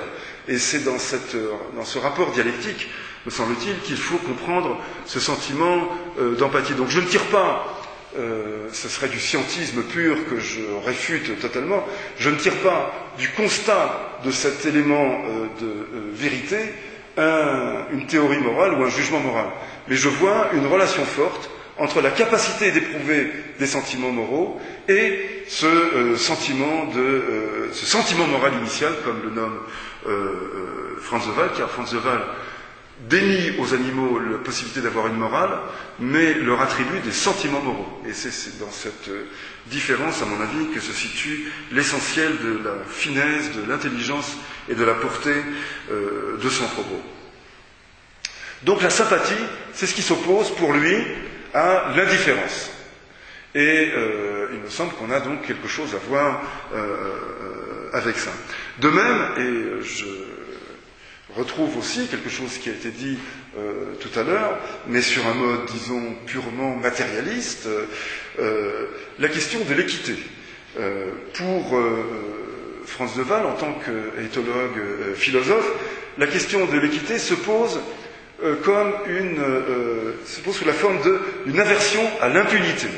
Et c'est dans, cette, dans ce rapport dialectique, me semble-t-il, qu'il faut comprendre ce sentiment euh, d'empathie. Donc je ne tire pas, euh, ce serait du scientisme pur que je réfute totalement, je ne tire pas du constat de cet élément euh, de euh, vérité un, une théorie morale ou un jugement moral. Mais je vois une relation forte entre la capacité d'éprouver des sentiments moraux et ce euh, sentiment de euh, ce sentiment moral initial, comme le nomme euh, euh, Franz de Waal, car Franz de Waal dénie aux animaux la possibilité d'avoir une morale, mais leur attribue des sentiments moraux. Et c'est, c'est dans cette euh, différence, à mon avis, que se situe l'essentiel de la finesse, de l'intelligence et de la portée euh, de son propos. Donc la sympathie, c'est ce qui s'oppose pour lui à l'indifférence. Et euh, il me semble qu'on a donc quelque chose à voir euh, euh, avec ça. De même, et je retrouve aussi quelque chose qui a été dit euh, tout à l'heure, mais sur un mode, disons, purement matérialiste, euh, la question de l'équité. Euh, pour euh, Franz de Waal, en tant qu'éthologue euh, philosophe, la question de l'équité se pose euh, comme une, euh, se pose sous la forme d'une aversion à l'impunité.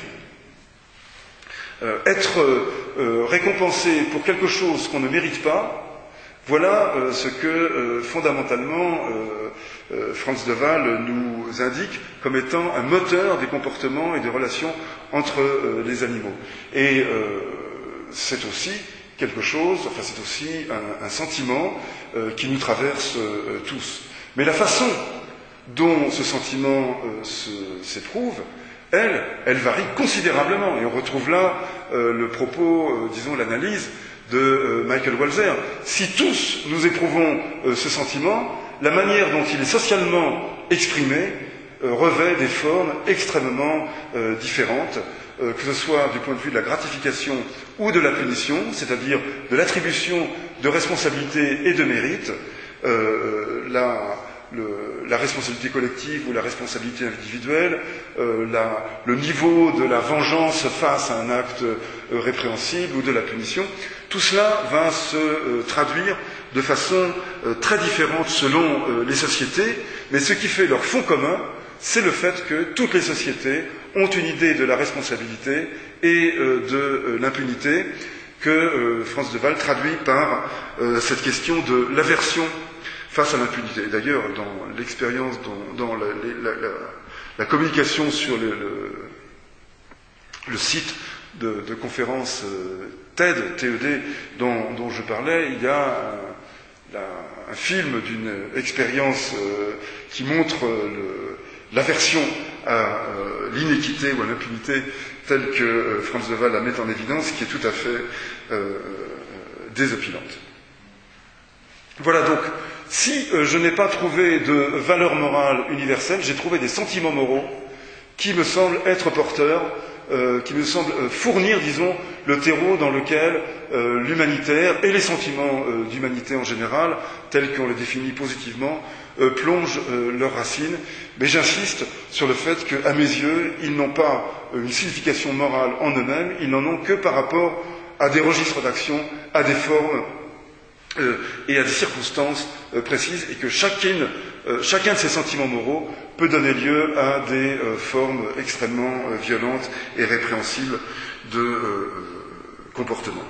Euh, être euh, récompensé pour quelque chose qu'on ne mérite pas, voilà euh, ce que euh, fondamentalement euh, euh, Franz de Waal nous indique comme étant un moteur des comportements et des relations entre euh, les animaux. Et euh, c'est aussi quelque chose, enfin c'est aussi un, un sentiment euh, qui nous traverse euh, tous. Mais la façon dont ce sentiment euh, se, s'éprouve, elle, elle varie considérablement. Et on retrouve là euh, le propos, euh, disons l'analyse de euh, Michael Walzer. Si tous nous éprouvons euh, ce sentiment, la manière dont il est socialement exprimé euh, revêt des formes extrêmement euh, différentes, euh, que ce soit du point de vue de la gratification ou de la punition, c'est-à-dire de l'attribution de responsabilité et de mérite. Euh, la, le, la responsabilité collective ou la responsabilité individuelle, euh, la, le niveau de la vengeance face à un acte euh, répréhensible ou de la punition, tout cela va se euh, traduire de façon euh, très différente selon euh, les sociétés, mais ce qui fait leur fond commun, c'est le fait que toutes les sociétés ont une idée de la responsabilité et euh, de euh, l'impunité que euh, Franz de Waal traduit par euh, cette question de l'aversion face à l'impunité. Et d'ailleurs, dans l'expérience, dans, dans la, la, la, la communication sur le, le, le site de, de conférence euh, TED, T E D, dont, dont je parlais, il y a un, la, un film d'une expérience euh, qui montre euh, le, l'aversion à euh, l'inéquité ou à l'impunité telle que euh, Franz de Waal la met en évidence, qui est tout à fait euh, désopilante. Voilà donc, si euh, je n'ai pas trouvé de valeur morale universelle, j'ai trouvé des sentiments moraux qui me semblent être porteurs, euh, qui me semblent euh, fournir, disons, le terreau dans lequel euh, l'humanitaire et les sentiments euh, d'humanité en général, tels qu'on les définit positivement, euh, plongent euh, leurs racines. Mais j'insiste sur le fait qu'à mes yeux, ils n'ont pas euh, une signification morale en eux-mêmes, ils n'en ont que par rapport à des registres d'action, à des formes Euh, et à des circonstances euh, précises, et que chacune, euh, chacun de ces sentiments moraux peut donner lieu à des euh, formes extrêmement euh, violentes et répréhensibles de euh, comportement.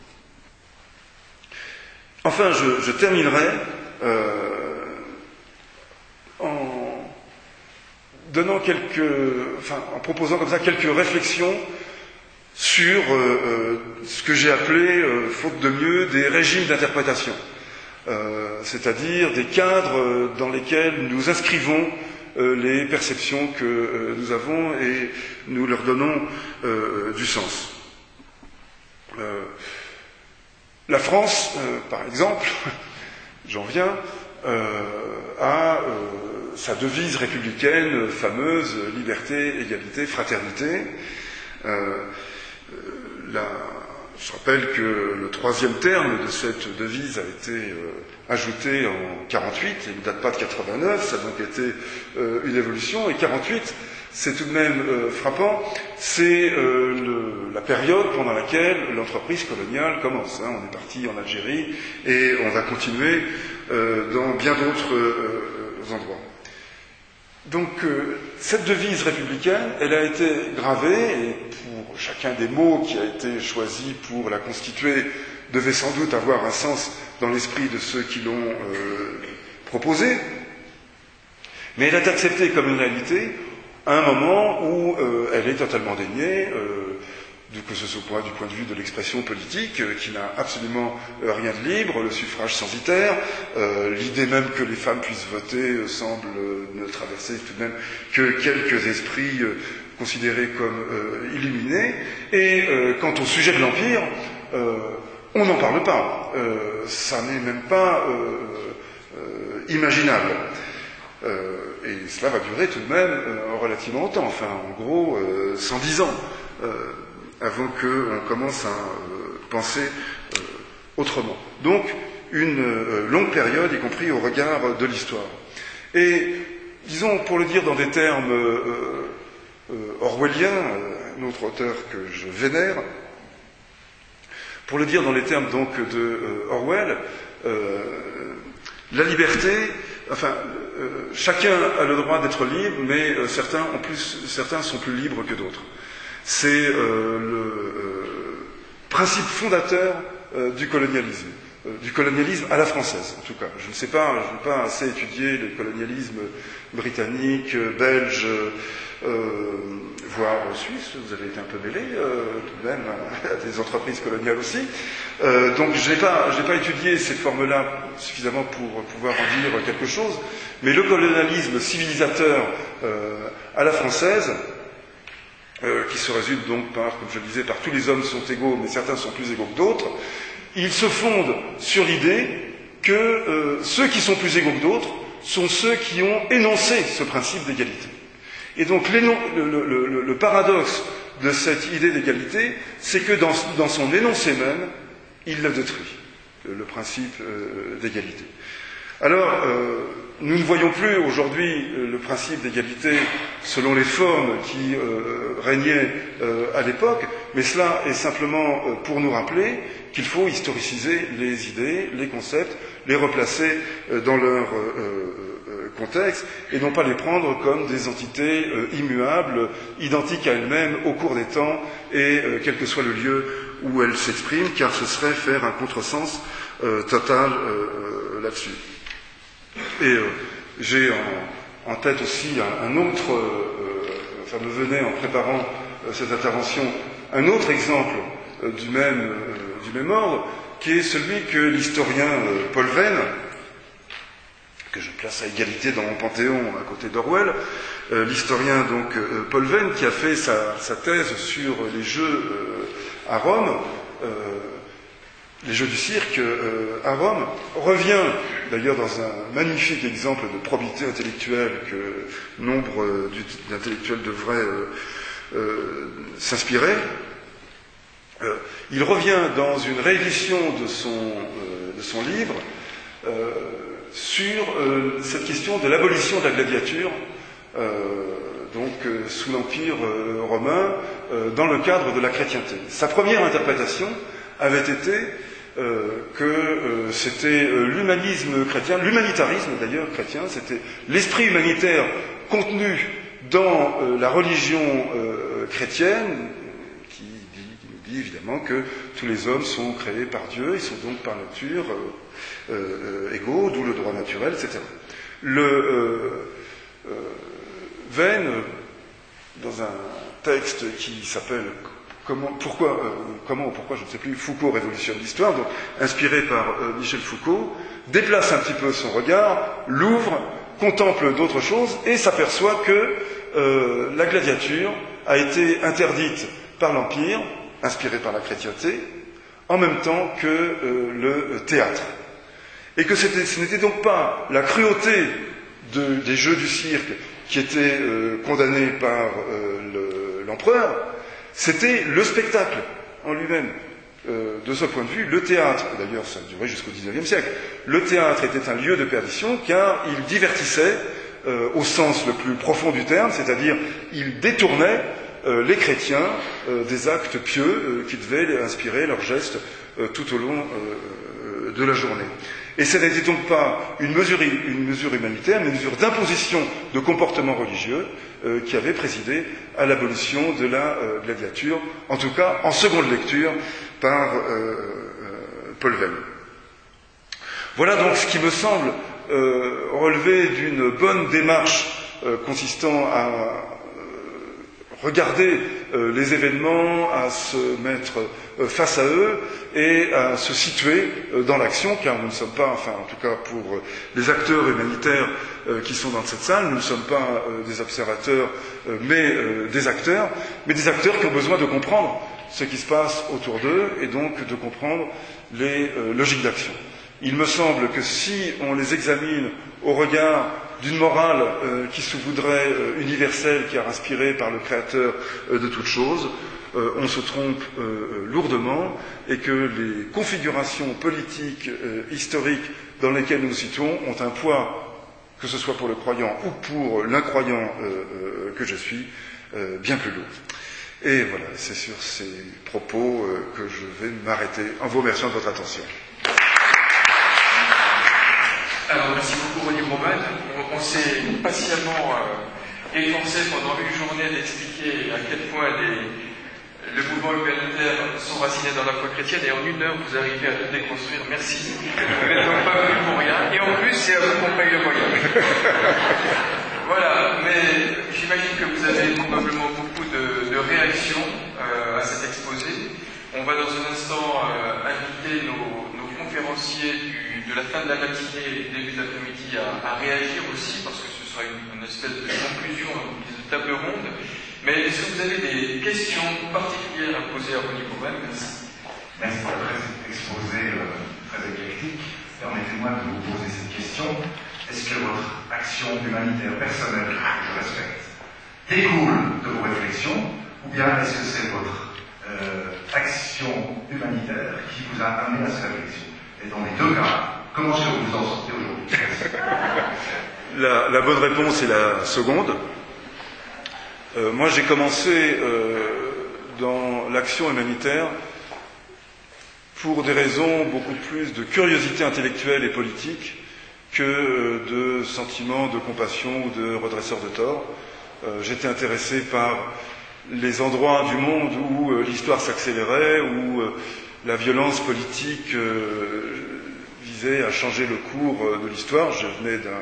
Enfin, je, je terminerai euh, en donnant quelques, enfin, en proposant comme ça quelques réflexions sur euh, euh, ce que j'ai appelé, euh, faute de mieux, des régimes d'interprétation, euh, c'est-à-dire des cadres euh, dans lesquels nous inscrivons euh, les perceptions que euh, nous avons et nous leur donnons euh, du sens. Euh, la France, euh, par exemple, j'en viens, euh, a euh, sa devise républicaine fameuse, liberté, égalité, fraternité. Euh, La, je rappelle que le troisième terme de cette devise a été euh, ajouté en quarante-huit, il ne date pas de quatre-vingt-neuf, ça a donc été euh, une évolution, et quarante-huit, c'est tout de même euh, frappant, c'est euh, le, la période pendant laquelle l'entreprise coloniale commence. Hein. On est parti en Algérie et on va continuer euh, dans bien d'autres euh, endroits. Donc euh, cette devise républicaine, elle a été gravée, et pour chacun des mots qui a été choisi pour la constituer, devait sans doute avoir un sens dans l'esprit de ceux qui l'ont euh, proposée, mais elle est acceptée comme une réalité à un moment où euh, elle est totalement déniée, euh, que ce soit du point de vue de l'expression politique, euh, qui n'a absolument euh, rien de libre, le suffrage censitaire, euh, l'idée même que les femmes puissent voter euh, semble euh, ne traverser tout de même que quelques esprits euh, considérés comme euh, illuminés, et euh, quant au sujet de l'Empire, euh, on n'en parle pas, euh, ça n'est même pas euh, euh, imaginable. Euh, et cela va durer tout de même euh, relativement longtemps, enfin en gros euh, cent dix ans, euh, avant qu'on commence à euh, penser euh, autrement. Donc une euh, longue période, y compris au regard de l'histoire. Et disons, pour le dire dans des termes euh, euh, orwelliens, euh, un autre auteur que je vénère, pour le dire dans les termes donc de euh, Orwell, euh, la liberté, enfin, euh, chacun a le droit d'être libre, mais euh, certains, en plus, certains sont plus libres que d'autres. C'est euh, le euh, principe fondateur euh, du colonialisme, euh, du colonialisme à la française, en tout cas. Je ne sais pas, je n'ai pas assez étudié le colonialisme britannique, belge, euh, voire suisse. Vous avez été un peu mêlé, euh, tout de même, à des entreprises coloniales aussi. Euh, donc je n'ai pas, je n'ai pas étudié ces formes-là suffisamment pour pouvoir en dire quelque chose, mais le colonialisme civilisateur euh, à la française, euh, qui se résume donc par, comme je le disais, par tous les hommes sont égaux, mais certains sont plus égaux que d'autres, il se fonde sur l'idée que euh, ceux qui sont plus égaux que d'autres sont ceux qui ont énoncé ce principe d'égalité. Et donc le, le, le, le paradoxe de cette idée d'égalité, c'est que dans, dans son énoncé même, il le détruit, le principe euh, d'égalité. Alors, euh, nous ne voyons plus aujourd'hui le principe d'égalité selon les formes qui euh, régnaient euh, à l'époque, mais cela est simplement euh, pour nous rappeler qu'il faut historiciser les idées, les concepts, les replacer euh, dans leur euh, euh, contexte, et non pas les prendre comme des entités euh, immuables, identiques à elles-mêmes au cours des temps, et euh, quel que soit le lieu où elles s'expriment, car ce serait faire un contresens euh, total euh, là-dessus. Et euh, j'ai en, en tête aussi un, un autre, euh, enfin me venait en préparant euh, cette intervention, un autre exemple euh, du, même, euh, du même ordre, qui est celui que l'historien euh, Paul Venn, que je place à égalité dans mon panthéon à côté d'Orwell, euh, l'historien donc euh, Paul Venn, qui a fait sa, sa thèse sur les jeux euh, à Rome, euh, les jeux du cirque euh, à Rome, revient d'ailleurs dans un magnifique exemple de probité intellectuelle que nombre euh, d'intellectuels devraient euh, euh, s'inspirer. Euh, il revient dans une réédition de son, euh, de son livre euh, sur euh, cette question de l'abolition de la gladiature, euh, donc euh, sous l'Empire euh, romain, euh, dans le cadre de la chrétienté. Sa première interprétation avait été euh, que euh, c'était euh, l'humanisme chrétien, l'humanitarisme d'ailleurs chrétien, c'était l'esprit humanitaire contenu dans euh, la religion euh, chrétienne, qui, dit, qui nous dit évidemment que tous les hommes sont créés par Dieu, ils sont donc par nature euh, euh, égaux, d'où le droit naturel, et cetera. Le euh, euh, Venn, dans un texte qui s'appelle Comment, pourquoi, euh, comment ou pourquoi, je ne sais plus, Foucault révolutionne l'histoire, donc inspiré par euh, Michel Foucault, déplace un petit peu son regard, l'ouvre, contemple d'autres choses et s'aperçoit que euh, la gladiature a été interdite par l'Empire, inspiré par la chrétienté, en même temps que euh, le théâtre. Et que c'était, ce n'était donc pas la cruauté de, des jeux du cirque qui était euh, condamnée par euh, le, l'empereur, c'était le spectacle en lui-même. Euh, de ce point de vue, le théâtre, d'ailleurs ça a duré jusqu'au dix-neuvième siècle, le théâtre était un lieu de perdition car il divertissait euh, au sens le plus profond du terme, c'est-à-dire il détournait euh, les chrétiens euh, des actes pieux euh, qui devaient inspirer leurs gestes euh, tout au long euh, de la journée. Et ce n'était donc pas une mesure, une mesure humanitaire, mais une mesure d'imposition de comportements religieux euh, qui avait présidé à l'abolition de la euh, gladiature, en tout cas en seconde lecture par euh, euh, Paul Veyne. Voilà donc ce qui me semble euh, relever d'une bonne démarche euh, consistant à euh, regarder euh, les événements, à se mettre euh, face à eux et à se situer euh, dans l'action, car nous ne sommes pas, enfin en tout cas pour euh, les acteurs humanitaires euh, qui sont dans cette salle, nous ne sommes pas euh, des observateurs, euh, mais euh, des acteurs, mais des acteurs qui ont besoin de comprendre ce qui se passe autour d'eux et donc de comprendre les euh, logiques d'action. Il me semble que si on les examine au regard d'une morale euh, qui se voudrait euh, universelle, qui est inspirée par le Créateur euh, de toutes choses, euh, on se trompe euh, lourdement et que les configurations politiques, euh, historiques dans lesquelles nous nous situons ont un poids, que ce soit pour le croyant ou pour l'incroyant euh, euh, que je suis, euh, bien plus lourd. Et voilà, c'est sur ces propos euh, que je vais m'arrêter en vous remerciant de votre attention. Alors, merci beaucoup, René Broman. On, on s'est patiemment euh, efforcé pendant une journée d'expliquer à quel point les, le mouvement humanitaire sont racinés dans la foi chrétienne, et en une heure, vous arrivez à tout déconstruire. Merci. Vous n'êtes donc pas venu pour rien, et en plus, c'est à vous qu'on paye le voyage. Voilà, mais j'imagine que vous avez probablement beaucoup de, de réactions euh, à cet exposé. On va dans un instant euh, inviter nos, nos conférenciers du, de la fin de la matinée et du début de l'après-midi à, à réagir aussi, parce que ce sera une, une espèce de conclusion, une table ronde. Mais est-ce que vous avez des questions particulières à poser à René Broman? Merci. Merci pour le exposé euh, très éclectique. Permettez-moi de vous poser cette question. Est-ce que votre action humanitaire personnelle, que je respecte, découle de vos réflexions, ou bien est-ce que c'est votre euh, action humanitaire qui vous a amené à ces réflexions? Et dans les deux cas, comment est-ce que vous vous en sortez aujourd'hui? la, la bonne réponse est la seconde. Euh, moi, j'ai commencé euh, dans l'action humanitaire pour des raisons beaucoup plus de curiosité intellectuelle et politique que de sentiments de compassion ou de redresseur de tort. Euh, j'étais intéressé par les endroits du monde où euh, l'histoire s'accélérait, où euh, la violence politique euh, visait à changer le cours euh, de l'histoire. Je venais d'un,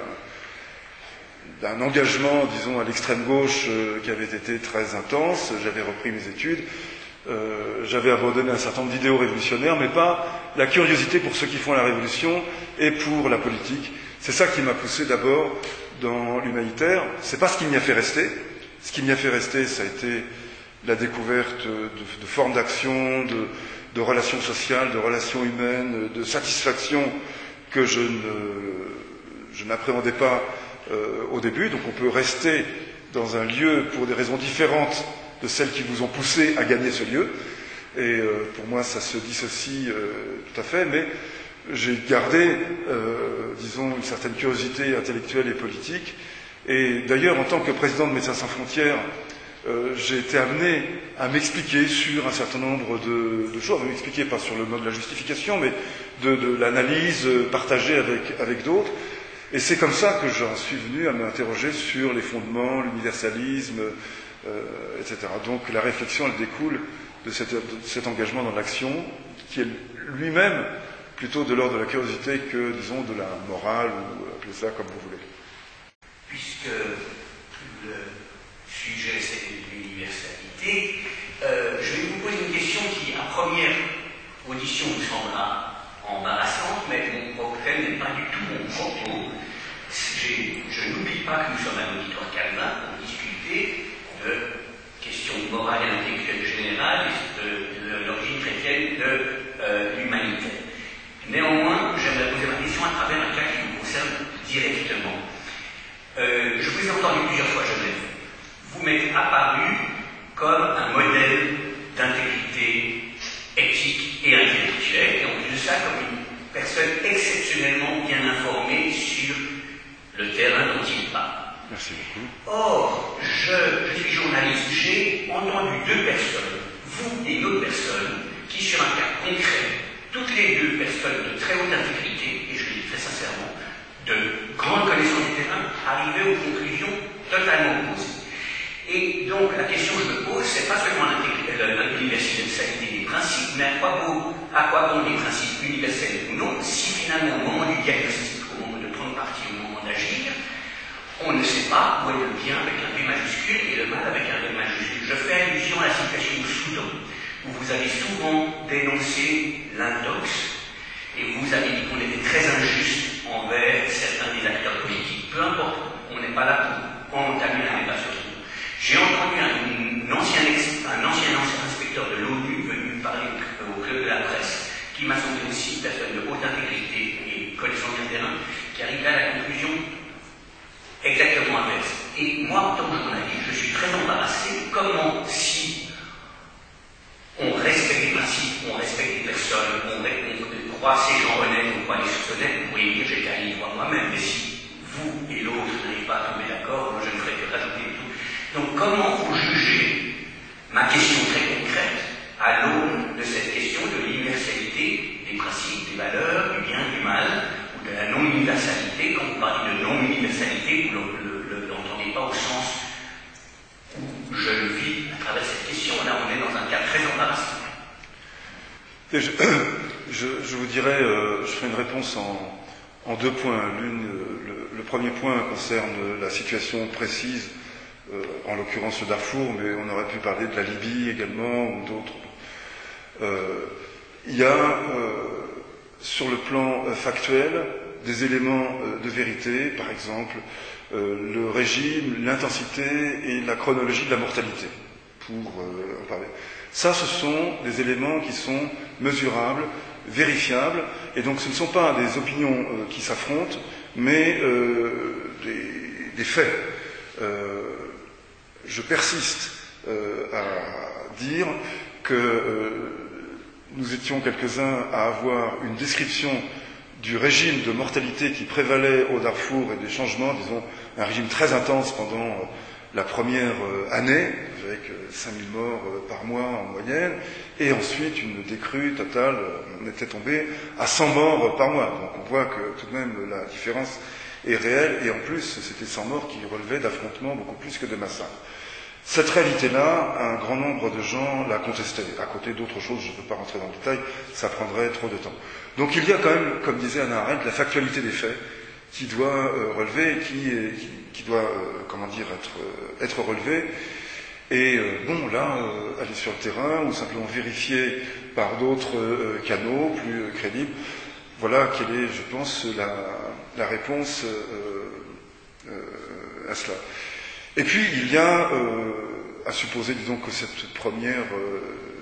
d'un engagement, disons, à l'extrême gauche euh, qui avait été très intense. J'avais repris mes études. Euh, j'avais abandonné un certain nombre d'idéaux révolutionnaires, mais pas la curiosité pour ceux qui font la révolution et pour la politique. C'est ça qui m'a poussé d'abord dans l'humanitaire. C'est pas ce qui m'y a fait rester. Ce qui m'y a fait rester, ça a été la découverte de, de formes d'action, de, de relations sociales, de relations humaines, de satisfaction que je, ne, je n'appréhendais pas euh, au début. Donc on peut rester dans un lieu pour des raisons différentes de celles qui vous ont poussé à gagner ce lieu. Et euh, pour moi, ça se dissocie euh, tout à fait, mais j'ai gardé, euh, disons, une certaine curiosité intellectuelle et politique. Et d'ailleurs, en tant que président de Médecins sans frontières, euh, j'ai été amené à m'expliquer sur un certain nombre de, de choses, à m'expliquer pas sur le mode de la justification, mais de, de l'analyse partagée avec, avec d'autres. Et c'est comme ça que j'en suis venu à m'interroger sur les fondements, l'universalisme, euh, et cetera. Donc la réflexion, elle découle de, cette, de cet engagement dans l'action, qui est lui-même plutôt de l'ordre de la curiosité que, disons, de la morale, ou appelez ça comme vous voulez. Puisque le sujet c'est l'universalité, euh, je vais vous poser une question qui, à première audition, vous semblera embarrassante, mais mon propos n'est pas du tout mon propos. J'ai, je n'oublie pas que nous sommes un auditoire calvin pour discuter de questions morales et intellectuelles générales et de, de l'origine chrétienne de euh, l'humanité. Néanmoins, j'aimerais poser ma question à travers un cas qui vous concerne directement. Euh, je vous ai entendu plusieurs fois, Genève. Vous m'êtes apparu comme un modèle d'intégrité éthique et Or, je, je suis journaliste, j'ai entendu deux personnes, vous et une autre personne, qui sur un cas concret, toutes les deux personnes de très haute intégrité, et je le dis très sincèrement, de grande connaissance du terrain, arrivaient aux conclusions totalement opposées. Et donc la question que je me pose, c'est pas seulement l'universalité des principes, mais à quoi, bon, à quoi bon des principes universels ou non, si finalement au moment du diagnostic, au moment de prendre parti, au moment d'agir, on ne sait pas où est le bien avec un B majuscule et le mal avec un B majuscule. Je fais allusion à la situation au Soudan, où vous avez souvent dénoncé l'intox, et vous avez dit qu'on était très injuste envers certains des acteurs politiques. Peu importe, on n'est pas là pour entamer un débat sur tout. J'ai entendu un, un, ancien, un ancien inspecteur de l'ONU venu me parler au club de la presse, qui m'a semblé aussi une personne de haute intégrité et connaissance du terrain, qui arrivait à la conclusion exactement inverse. Et moi, en tant que journaliste, je suis très embarrassé. Comment, si on respecte les principes, on respecte les personnes, on, on croit ces gens honnêtes, on croit les soupçonnés, vous pourriez dire j'étais allé y voir moi-même, mais si vous et l'autre n'avez pas tombé d'accord, moi je ne ferai que rajouter tout. Donc comment vous jugez ma question très concrète à l'aune de cette question de l'universalité des principes, des valeurs, du bien, du mal, ou de la non-universalité? Quand vous parlez de non-universalité, vous ne l'entendez pas au sens où je le vis à travers cette question. Là, on est dans un cas très embarrassant. Et je, je, je vous dirais, euh, je ferai une réponse en, en deux points. L'une, le, le premier point concerne la situation précise, euh, en l'occurrence le Darfour, mais on aurait pu parler de la Libye également ou d'autres. Euh, il y a, euh, sur le plan euh, factuel, des éléments euh, de vérité, par exemple, euh, le régime, l'intensité et la chronologie de la mortalité, pour euh, en parler. Ça, ce sont des éléments qui sont mesurables, vérifiables, et donc ce ne sont pas des opinions euh, qui s'affrontent, mais euh, des, des faits. Euh, je persiste euh, à dire que euh, nous étions quelques-uns à avoir une description du régime de mortalité qui prévalait au Darfour et des changements, disons, un régime très intense pendant euh, la première euh, année, avec euh, cinq mille morts euh, par mois en moyenne, et ensuite une décrue totale, on était tombé à cent morts par mois. Donc on voit que tout de même la différence est réelle, et en plus c'était cent morts qui relevaient d'affrontements beaucoup plus que de massacres. Cette réalité-là, un grand nombre de gens la contestaient. À côté d'autres choses, je ne peux pas rentrer dans le détail, ça prendrait trop de temps. Donc il y a quand même, comme disait Hannah Arendt, la factualité des faits qui doit euh, relever, qui, qui, qui doit, euh, comment dire, être, euh, être relevée. Et euh, bon, là, euh, aller sur le terrain ou simplement vérifier par d'autres euh, canaux plus euh, crédibles, voilà quelle est, je pense, la, la réponse euh, euh, à cela. Et puis, il y a euh, à supposer, disons, que cette première, euh,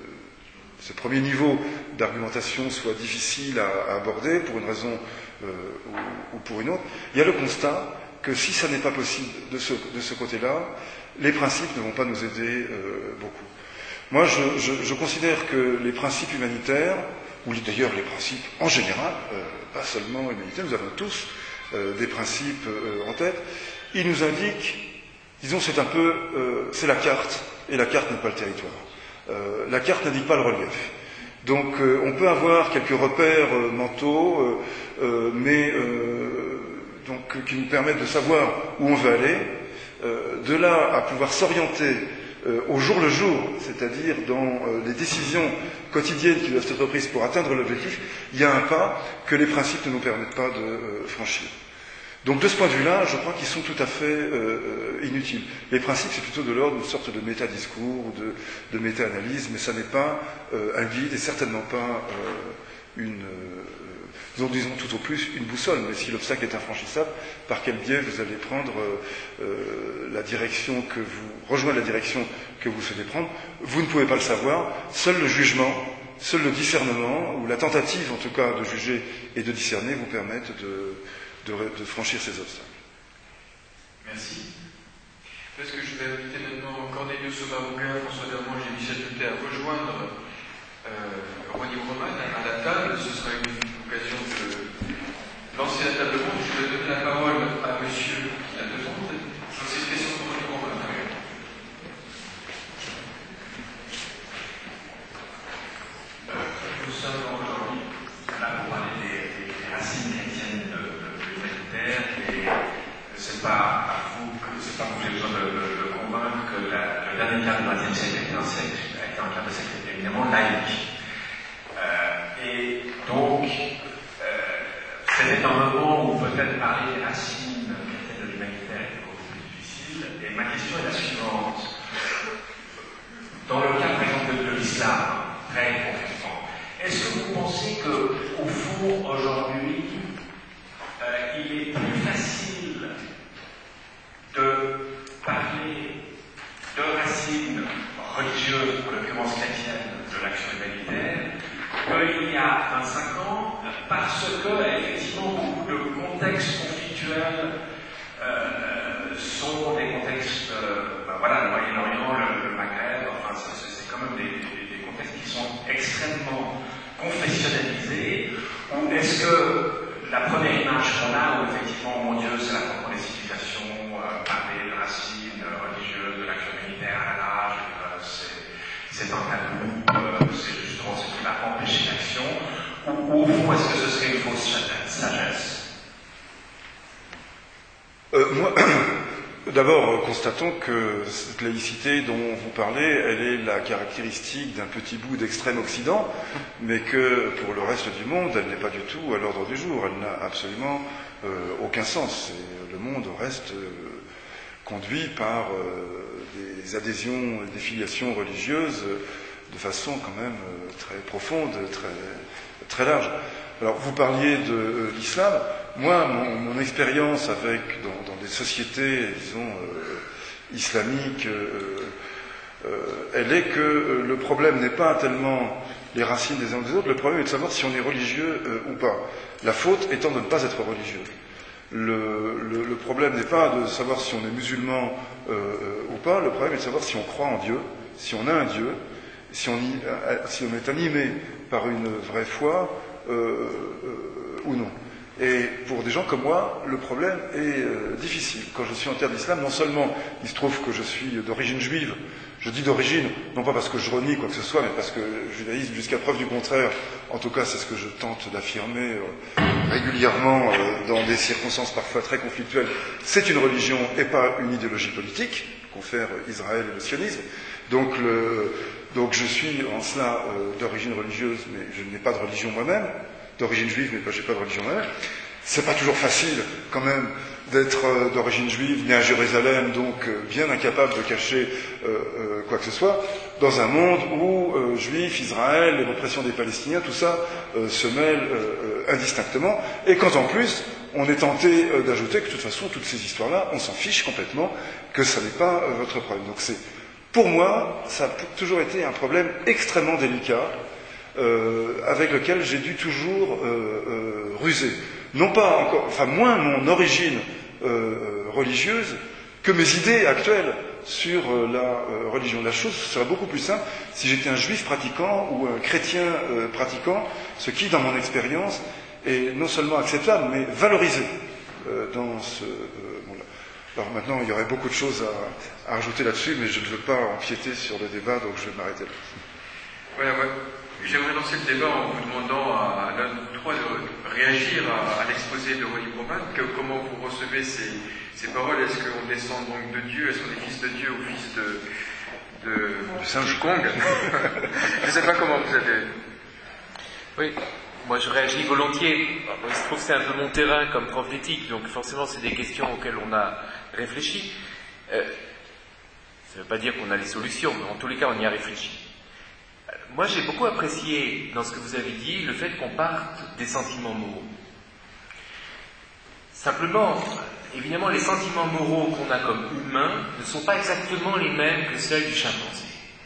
ce premier niveau d'argumentation soit difficile à, à aborder pour une raison euh, ou, ou pour une autre, il y a le constat que si ça n'est pas possible de ce, de ce côté-là, les principes ne vont pas nous aider euh, beaucoup. Moi, je, je, je considère que les principes humanitaires, ou d'ailleurs les principes en général, euh, pas seulement humanitaires, nous avons tous euh, des principes euh, en tête, ils nous indiquent, disons, c'est un peu, euh, c'est la carte, et la carte n'est pas le territoire. Euh, la carte n'indique pas le relief. Donc, euh, on peut avoir quelques repères euh, mentaux, euh, euh, mais euh, donc qui nous permettent de savoir où on veut aller. Euh, de là à pouvoir s'orienter euh, au jour le jour, c'est-à-dire dans euh, les décisions quotidiennes qui doivent être prises pour atteindre l'objectif, il y a un pas que les principes ne nous permettent pas de euh, franchir. Donc de ce point de vue-là, je crois qu'ils sont tout à fait euh, inutiles. Les principes, c'est plutôt de l'ordre d'une sorte de métadiscours ou de, de méta-analyse, mais ça n'est pas euh, un guide et certainement pas euh, une, euh, disons, disons tout au plus une boussole. Mais si l'obstacle est infranchissable, par quel biais vous allez prendre euh, euh, la direction que vous rejoindre la direction que vous souhaitez prendre, vous ne pouvez pas le savoir. Seul le jugement, seul le discernement ou la tentative, en tout cas, de juger et de discerner vous permettent de De, de franchir ces obstacles. Merci. Est-ce que je vais inviter maintenant Cornelius Somaruga, François Dermont et Michel Butet à rejoindre euh, Ronnie Roman à la table. Ce sera une occasion de lancer la table ronde. Je vais donner la parole à monsieur qui a demandé. C'est une question pour humanitaire du vingtième siècle a été un siècle, a été un quart de siècle évidemment laïque. Euh, et donc, euh, c'était un moment où peut-être parler Racine, chrétienne de l'humanitaire, était beaucoup plus difficile. Et ma question est la suivante. Dans le cas, par exemple, de, de l'islam, très concrètement, est-ce que vous pensez qu'au fond, aujourd'hui, euh, il est plus facile de parler de racines religieuses, en l'occurrence chrétiennes, de l'action humanitaire, qu'il y a vingt-cinq ans, parce que, effectivement, beaucoup de contextes conflictuels euh, sont des contextes, euh, ben voilà, le Moyen-Orient, le, le Maghreb, enfin, c'est, c'est quand même des, des, des contextes qui sont extrêmement confessionnalisés, ou est-ce que la première image qu'on a, où effectivement, mon Dieu, c'est la concrétisation, euh, parler de racines religieuses, de l'action humanitaire à l'âge, euh, c'est, c'est un tabou, euh, c'est justement ce qui va empêcher l'action, ou, ou au fond, est-ce que ce serait une fausse sagesse? euh, Moi, d'abord, constatons que cette laïcité dont vous parlez, elle est la caractéristique d'un petit bout d'extrême Occident, mais que pour le reste du monde, elle n'est pas du tout à l'ordre du jour. Elle n'a absolument euh, aucun sens. Et le monde reste euh, conduit par euh, des adhésions, des filiations religieuses euh, de façon quand même euh, très profonde, très, très large. Alors, vous parliez de euh, l'islam. Moi, mon, mon expérience avec, dans, dans des sociétés, disons, euh, islamiques, euh, euh, elle est que euh, le problème n'est pas tellement les racines des uns ou des autres, le problème est de savoir si on est religieux euh, ou pas. La faute étant de ne pas être religieux. Le, le, le problème n'est pas de savoir si on est musulman euh, euh, ou pas, le problème est de savoir si on croit en Dieu, si on a un Dieu, si on, y, euh, si on est animé par une vraie foi euh, euh, ou non. Et pour des gens comme moi, le problème est euh, difficile. Quand je suis en terre d'islam, non seulement il se trouve que je suis d'origine juive, je dis d'origine, non pas parce que je renie quoi que ce soit, mais parce que le judaïsme, jusqu'à preuve du contraire, en tout cas c'est ce que je tente d'affirmer euh, régulièrement euh, dans des circonstances parfois très conflictuelles, c'est une religion et pas une idéologie politique, confère Israël et le sionisme. Donc, le, donc je suis en cela euh, d'origine religieuse, mais je n'ai pas de religion moi-même, d'origine juive, mais je n'ai pas de religion moi-même. C'est pas toujours facile, quand même, d'être euh, d'origine juive, né à Jérusalem, donc euh, bien incapable de cacher euh, euh, quoi que ce soit, dans un monde où euh, juifs, Israël, les répressions des Palestiniens, tout ça euh, se mêle euh, euh, indistinctement, et quand en plus, on est tenté euh, d'ajouter que de toute façon, toutes ces histoires-là, on s'en fiche complètement, que ça n'est pas euh, votre problème. Donc c'est, pour moi, ça a toujours été un problème extrêmement délicat, euh, avec lequel j'ai dû toujours euh, euh, ruser. Non pas encore, enfin moins mon origine euh, religieuse que mes idées actuelles sur euh, la euh, religion. La chose serait beaucoup plus simple si j'étais un juif pratiquant ou un chrétien euh, pratiquant, ce qui, dans mon expérience, est non seulement acceptable, mais valorisé euh, dans ce euh, monde-là. Alors maintenant, il y aurait beaucoup de choses à, à rajouter là-dessus, mais je ne veux pas empiéter sur le débat, donc je vais m'arrêter là. Voilà, ouais. J'aimerais lancer le débat en vous demandant à l'un de trois de réagir à, à l'exposé de Ronnie Broman, que comment vous recevez ces, ces paroles. Est-ce qu'on descend donc de Dieu? Est-ce qu'on est fils de Dieu ou fils de, de, de singe Kong? Je ne sais pas comment vous avez... Oui, moi je réagis volontiers. Alors, il se trouve que c'est un peu mon terrain comme prof d'éthique, donc forcément c'est des questions auxquelles on a réfléchi. Euh, ça ne veut pas dire qu'on a les solutions, mais en tous les cas on y a réfléchi. Moi, j'ai beaucoup apprécié, dans ce que vous avez dit, le fait qu'on parte des sentiments moraux. Simplement, évidemment, les sentiments moraux qu'on a comme humains ne sont pas exactement les mêmes que ceux du chimpanzé.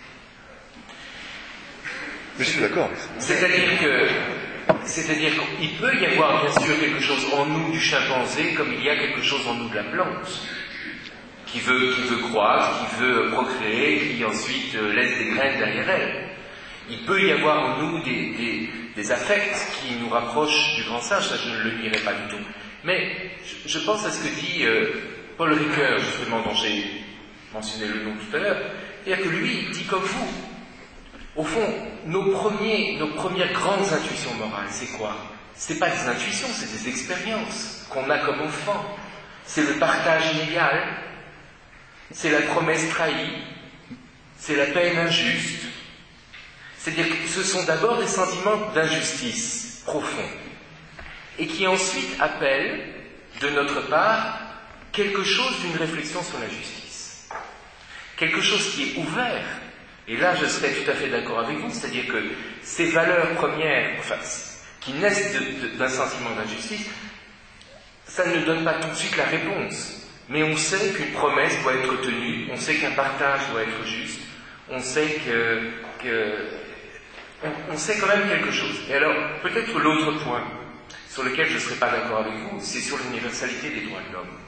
Je suis d'accord. C'est-à-dire que, c'est-à-dire qu'il peut y avoir, bien sûr, quelque chose en nous du chimpanzé, comme il y a quelque chose en nous de la plante, qui veut, qui veut croître, qui veut procréer, qui ensuite laisse des graines derrière elle. Il peut y avoir en nous des, des, des affects qui nous rapprochent du grand singe, ça je ne le nierai pas du tout. Mais je, je pense à ce que dit euh, Paul Ricoeur, justement, dont j'ai mentionné le nom tout à l'heure, c'est-à-dire que lui, il dit comme vous. Au fond, nos, premiers, nos premières grandes intuitions morales, c'est quoi? C'est pas des intuitions, c'est des expériences qu'on a comme enfant. C'est le partage inégal, c'est la promesse trahie, c'est la peine injuste. C'est-à-dire que ce sont d'abord des sentiments d'injustice profonds, et qui ensuite appellent, de notre part, quelque chose d'une réflexion sur la justice. Quelque chose qui est ouvert. Et là, je serais tout à fait d'accord avec vous, c'est-à-dire que ces valeurs premières, enfin, qui naissent de, de, d'un sentiment d'injustice, ça ne donne pas tout de suite la réponse. Mais on sait qu'une promesse doit être tenue, on sait qu'un partage doit être juste, on sait que... que on, on sait quand même quelque chose. Et alors, peut-être l'autre point sur lequel je ne serais pas d'accord avec vous, c'est sur l'universalité des droits de l'homme.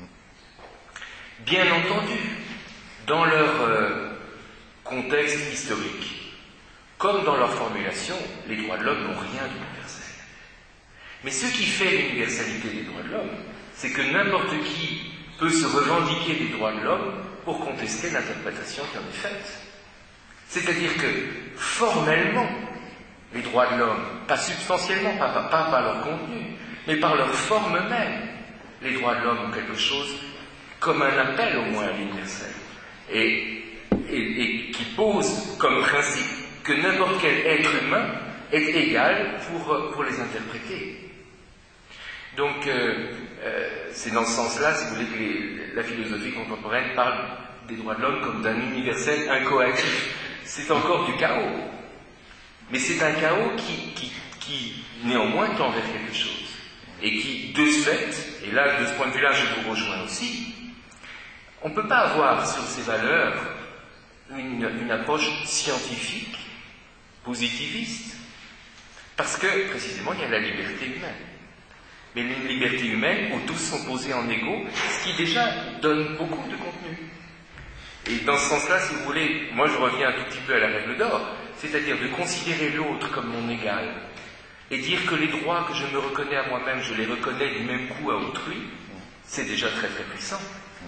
Bien entendu, dans leur euh, contexte historique, comme dans leur formulation, les droits de l'homme n'ont rien d'universel. Mais ce qui fait l'universalité des droits de l'homme, c'est que n'importe qui peut se revendiquer des droits de l'homme pour contester l'interprétation qui en est faite. C'est-à-dire que, formellement, les droits de l'homme, pas substantiellement, pas, pas, pas par leur contenu, mais par leur forme même, les droits de l'homme ont quelque chose comme un appel au moins à l'universel, et, et, et qui pose comme principe que n'importe quel être humain est égal pour, pour les interpréter. Donc, euh, euh, c'est dans ce sens-là, si vous voulez, que les, la philosophie contemporaine parle des droits de l'homme comme d'un universel incoatif. C'est encore du chaos. Mais c'est un chaos qui, qui, qui, néanmoins, tend vers quelque chose. Et qui, de ce fait, et là, de ce point de vue-là, je vous rejoins aussi, on ne peut pas avoir sur ces valeurs une, une approche scientifique, positiviste, parce que, précisément, il y a la liberté humaine. Mais une liberté humaine où tous sont posés en égaux, ce qui déjà donne beaucoup de contenu. Et dans ce sens-là, si vous voulez, moi je reviens un tout petit peu à la règle d'or, c'est-à-dire de considérer l'autre comme mon égal, et dire que les droits que je me reconnais à moi-même, je les reconnais du même coup à autrui, c'est déjà très très puissant.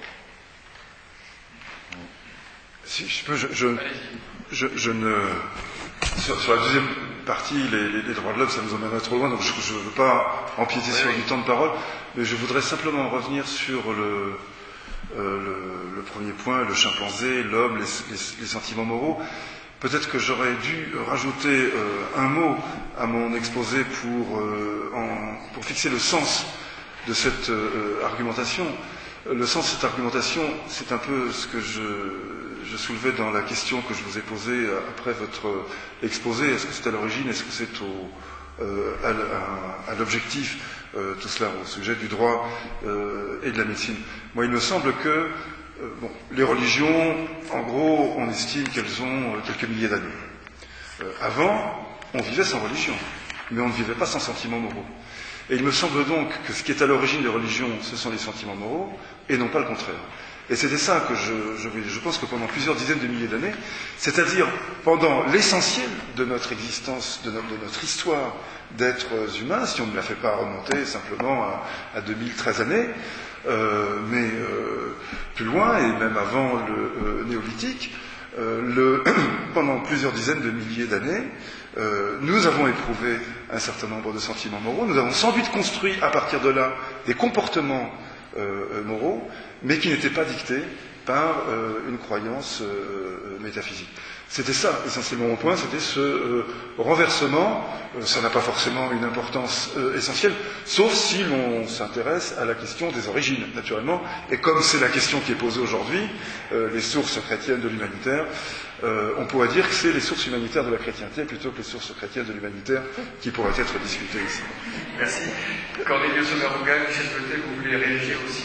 Si je peux, je, je, je, je ne... Sur, sur la deuxième partie, les, les, les droits de l'homme, ça nous emmènerait trop loin, donc je ne veux pas empiéter oui, sur oui. du temps de parole, mais je voudrais simplement revenir sur le, euh, le, le premier point, le chimpanzé, l'homme, les, les, les sentiments moraux. Peut-être que j'aurais dû rajouter euh, un mot à mon exposé pour, euh, en, pour fixer le sens de cette euh, argumentation. Le sens de cette argumentation, c'est un peu ce que je, je soulevais dans la question que je vous ai posée après votre exposé. Est-ce que c'est à l'origine, est-ce que c'est au, euh, à, à, à l'objectif, euh, tout cela, au sujet du droit euh, et de la médecine. Moi, il me semble que euh, bon, les religions, en gros, on estime qu'elles ont euh, quelques milliers d'années. Euh, avant, on vivait sans religion, mais on ne vivait pas sans sentiments moraux. Et il me semble donc que ce qui est à l'origine des religions, ce sont les sentiments moraux, et non pas le contraire. Et c'était ça que je, je, je pense que pendant plusieurs dizaines de milliers d'années, c'est-à-dire pendant l'essentiel de notre existence, de notre, de notre histoire d'êtres humains, si on ne la fait pas remonter simplement à, à deux mille treize années, euh, mais euh, plus loin, et même avant le euh, néolithique, euh, le, pendant plusieurs dizaines de milliers d'années, Euh, nous avons éprouvé un certain nombre de sentiments moraux, nous avons sans doute construit à partir de là des comportements euh, moraux, mais qui n'étaient pas dictés par euh, une croyance euh, métaphysique. C'était ça, essentiellement mon point, c'était ce euh, renversement, euh, ça n'a pas forcément une importance euh, essentielle, sauf si l'on s'intéresse à la question des origines, naturellement, et comme c'est la question qui est posée aujourd'hui, euh, les sources chrétiennes de l'humanitaire, euh, on pourrait dire que c'est les sources humanitaires de la chrétienté plutôt que les sources chrétiennes de l'humanitaire qui pourraient être discutées ici. Merci. Cornelius Sommer-Rougal, Michel Pelletet, vous voulez réagir aussi?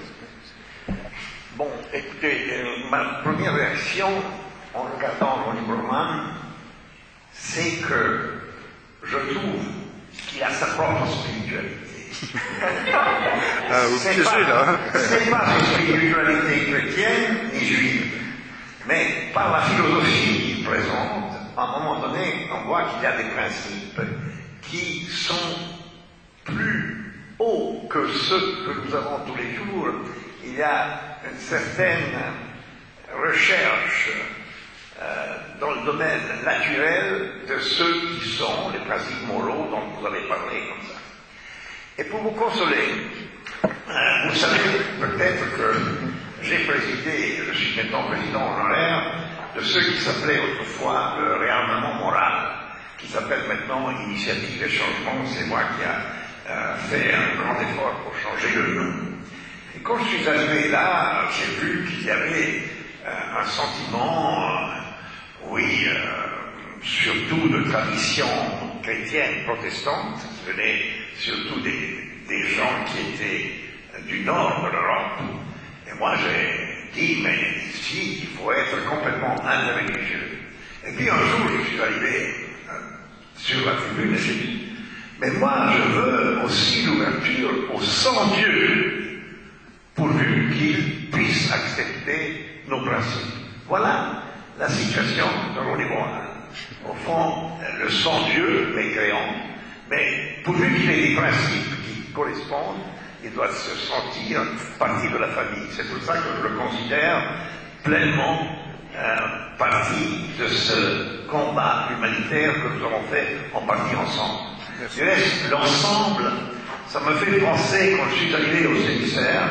Bon, écoutez, euh, ma première réaction en regardant Ronnie Broman, c'est que je trouve qu'il a sa propre spiritualité. Ah, vous piégez là. C'est pas une spiritualité chrétienne ni juive, mais par la philosophie qu'il présente, à un moment donné, on voit qu'il y a des principes qui sont plus hauts que ceux que nous avons tous les jours. Il y a une certaine recherche euh, dans le domaine naturel de ceux qui sont les principes moraux dont vous avez parlé comme ça. Et pour vous consoler, euh, vous savez peut-être que j'ai présidé, je suis maintenant président honoraire de ce qui s'appelait autrefois le réarmement moral, qui s'appelle maintenant Initiative et Changement. C'est moi qui ai euh, fait un grand effort pour changer le nom. Et quand je suis arrivé là, j'ai vu qu'il y avait euh, un sentiment, euh, oui, euh, surtout de tradition chrétienne protestante. Ce venaient surtout des, des gens qui étaient du nord de l'Europe. Et moi j'ai dit, mais ici, il faut être complètement interreligieux. Et puis un jour, je suis arrivé euh, sur la tribune et j'ai dit, mais moi je veux aussi l'ouverture au sans-Dieu, pourvu qu'il puisse accepter nos principes. Voilà la situation dans le niveau un. Au fond, le sans-Dieu, mécréant, mais pourvu qu'il ait des principes qui correspondent, il doit se sentir partie de la famille. C'est pour ça que je le considère pleinement euh, partie de ce combat humanitaire que nous avons fait en partie ensemble. Du reste, l'ensemble, ça me fait penser, quand je suis arrivé au séminaire,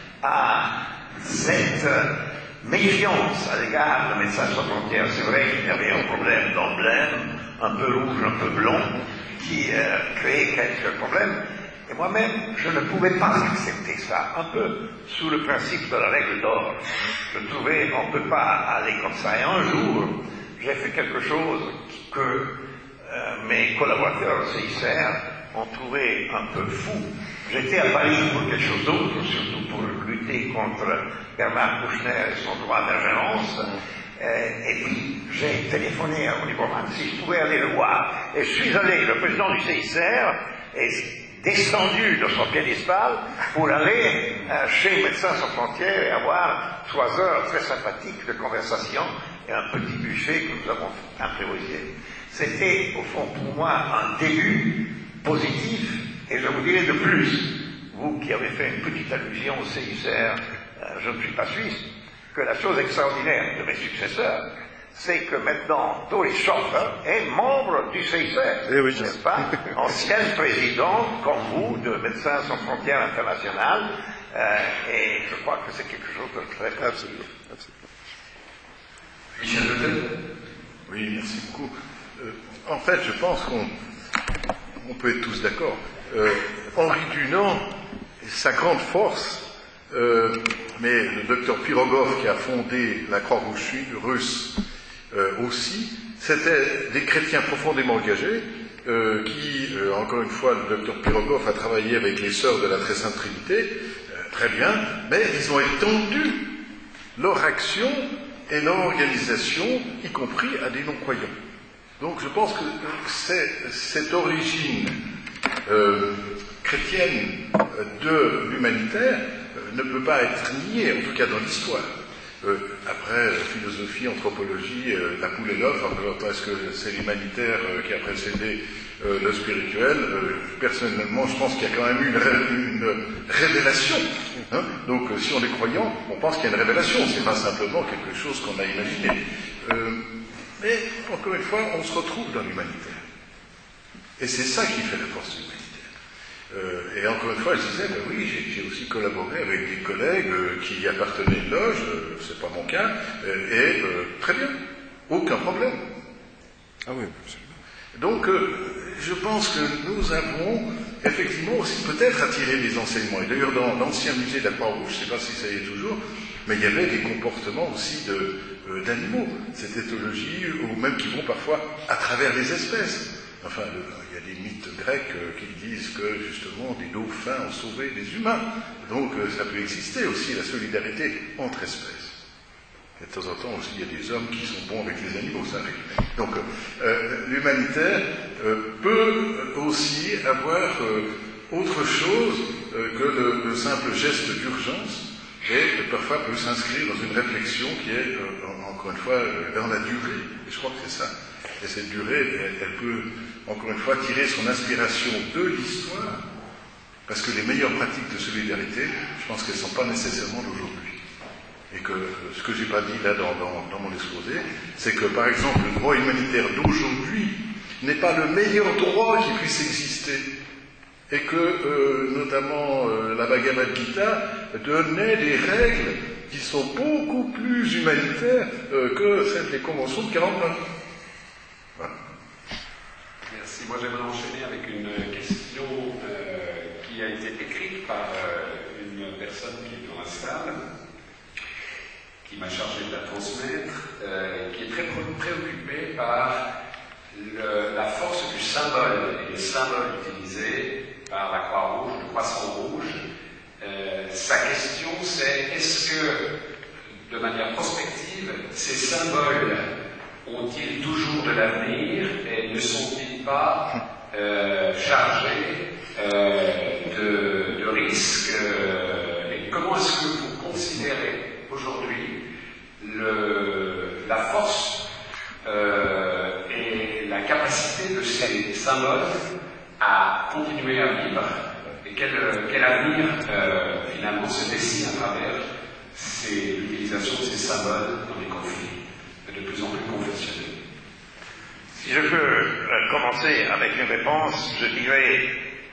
à cette méfiance à l'égard de Médecins sans frontières. C'est vrai qu'il y avait un problème d'emblème, un peu rouge, un peu blond, qui euh, créait quelques problèmes. Et moi-même, je ne pouvais pas accepter ça, un peu sous le principe de la règle d'or. Je trouvais qu'on ne peut pas aller comme ça. Et un jour, j'ai fait quelque chose que euh, mes collaborateurs au C I C R ont trouvé un peu fou. J'étais à Paris pour quelque chose d'autre, surtout pour lutter contre Bernard Kouchner et son droit d'ingérence. Euh, et puis, j'ai téléphoné à Olivier Baumann si je pouvais aller le voir. Et je suis allé, le président du C I C R est descendu de son piédestal pour aller euh, chez Médecins sans frontières et avoir trois heures très sympathiques de conversation et un petit buffet que nous avons improvisé. C'était, au fond, pour moi, un début positif. Et je vous dirai de plus, vous qui avez fait une petite allusion au C I C R, euh, je ne suis pas suisse, que la chose extraordinaire de mes successeurs, c'est que maintenant, Doris Schoffer est membre du C I C R, eh oui, n'est-ce pas? Ancienne présidente, comme vous, de Médecins sans frontières internationales, euh, et je crois que c'est quelque chose de très... Absolument. Absolument. Michel Letel. Oui, merci beaucoup. Euh, en fait, je pense qu'on on peut être tous d'accord. Euh, Henri Dunant, sa grande force, euh, mais le docteur Pirogov qui a fondé la Croix-Rouge russe euh, aussi, c'était des chrétiens profondément engagés euh, qui, euh, encore une fois, le docteur Pirogov a travaillé avec les sœurs de la Très Sainte Trinité, euh, très bien, mais ils ont étendu leur action et leur organisation, y compris à des non-croyants. Donc je pense que c'est, cette origine euh, chrétienne de l'humanitaire euh, ne peut pas être niée, en tout cas dans l'histoire. Euh, après, euh, philosophie, anthropologie, euh, la poule et l'œuf, alors est-ce que c'est l'humanitaire euh, qui a précédé euh, le spirituel? euh, Personnellement, je pense qu'il y a quand même eu une, ré, une révélation. Hein. Donc, euh, si on est croyant, on pense qu'il y a une révélation. C'est pas simplement quelque chose qu'on a imaginé. Euh, mais encore une fois, on se retrouve dans l'humanitaire. Et c'est ça qui fait la force de l'humanitaire. Euh, et encore une fois, je disais, ben oui, j'ai, j'ai aussi collaboré avec des collègues euh, qui appartenaient à une loge, euh, c'est pas mon cas, euh, et euh, très bien, aucun problème. Ah oui, absolument. Donc, euh, je pense que nous avons effectivement aussi peut-être à tirer des enseignements. Et d'ailleurs, dans l'ancien musée de la Croix-Rouge, je ne sais pas si ça y est toujours, mais il y avait des comportements aussi de, euh, d'animaux, cette éthologie, ou même qui vont parfois à travers les espèces. Enfin, le, il y a des mythes grecs euh, qui disent que, justement, des dauphins ont sauvé des humains. Donc, euh, ça peut exister aussi, la solidarité entre espèces. Et de temps en temps aussi, il y a des hommes qui sont bons avec les animaux, ça arrive. Donc, euh, l'humanitaire euh, peut aussi avoir euh, autre chose euh, que le, le simple geste d'urgence, et euh, parfois peut s'inscrire dans une réflexion qui est, euh, encore une fois, euh, dans la durée. Et je crois que c'est ça. Et cette durée, elle, elle peut, encore une fois, tirer son inspiration de l'histoire, parce que les meilleures pratiques de solidarité, je pense qu'elles ne sont pas nécessairement d'aujourd'hui. Et que ce que je n'ai pas dit là dans, dans, dans mon exposé, c'est que par exemple le droit humanitaire d'aujourd'hui n'est pas le meilleur droit qui puisse exister. Et que euh, notamment euh, la Bhagavad Gita donnait des règles qui sont beaucoup plus humanitaires euh, que celles des conventions de quarante-neuf. Voilà. Merci. Moi, j'aimerais enchaîner avec une question euh, qui a été écrite par euh, une personne qui est dans la salle, qui m'a chargé de la transmettre, euh, qui est très préoccupée par le, la force du symbole et les symboles utilisés par la Croix-Rouge, le Croissant Rouge. Euh, sa question, c'est est-ce que, de manière prospective, ces symboles ont-ils toujours de l'avenir et ne sont-ils pas euh, chargés euh, de, de risques euh, et comment est-ce que vous considérez aujourd'hui le, la force euh, et la capacité de ces symboles à continuer à vivre et quel, quel avenir euh, finalement se dessine à travers l'utilisation de ces symboles dans les conflits de plus en plus confessionnels. Si je peux euh, commencer avec une réponse, je dirais euh,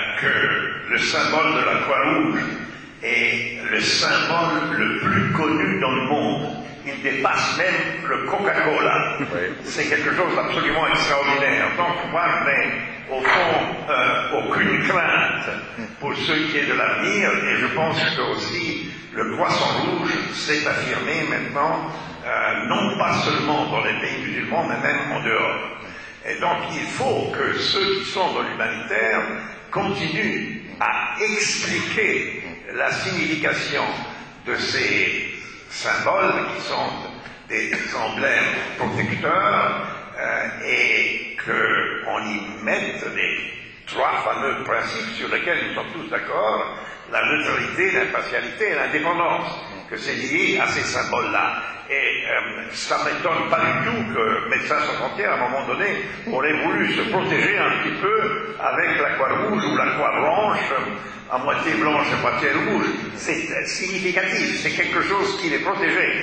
que le symbole de la Croix-Rouge est le symbole le plus connu dans le monde. Il dépasse même le Coca-Cola. Oui. C'est quelque chose d'absolument extraordinaire. Donc moi, je n'ai au fond euh, aucune crainte pour ce qui est de l'avenir, et je pense que aussi le Croissant Rouge s'est affirmé maintenant, euh, non pas seulement dans les pays musulmans, mais même en dehors. Et donc il faut que ceux qui sont dans l'humanitaire continuent à expliquer la signification de ces symboles qui sont des emblèmes protecteurs euh, et qu'on y mette les trois fameux principes sur lesquels nous sommes tous d'accord, la neutralité, l'impartialité et l'indépendance, que c'est lié à ces symboles-là. Et euh, ça ne m'étonne pas du tout que Médecins sans frontières, à un moment donné, aurait voulu se protéger un petit peu avec la Croix-Rouge ou la Croix-Blanche, à moitié blanche, à moitié rouge. C'est significatif, c'est quelque chose qui les protégeait.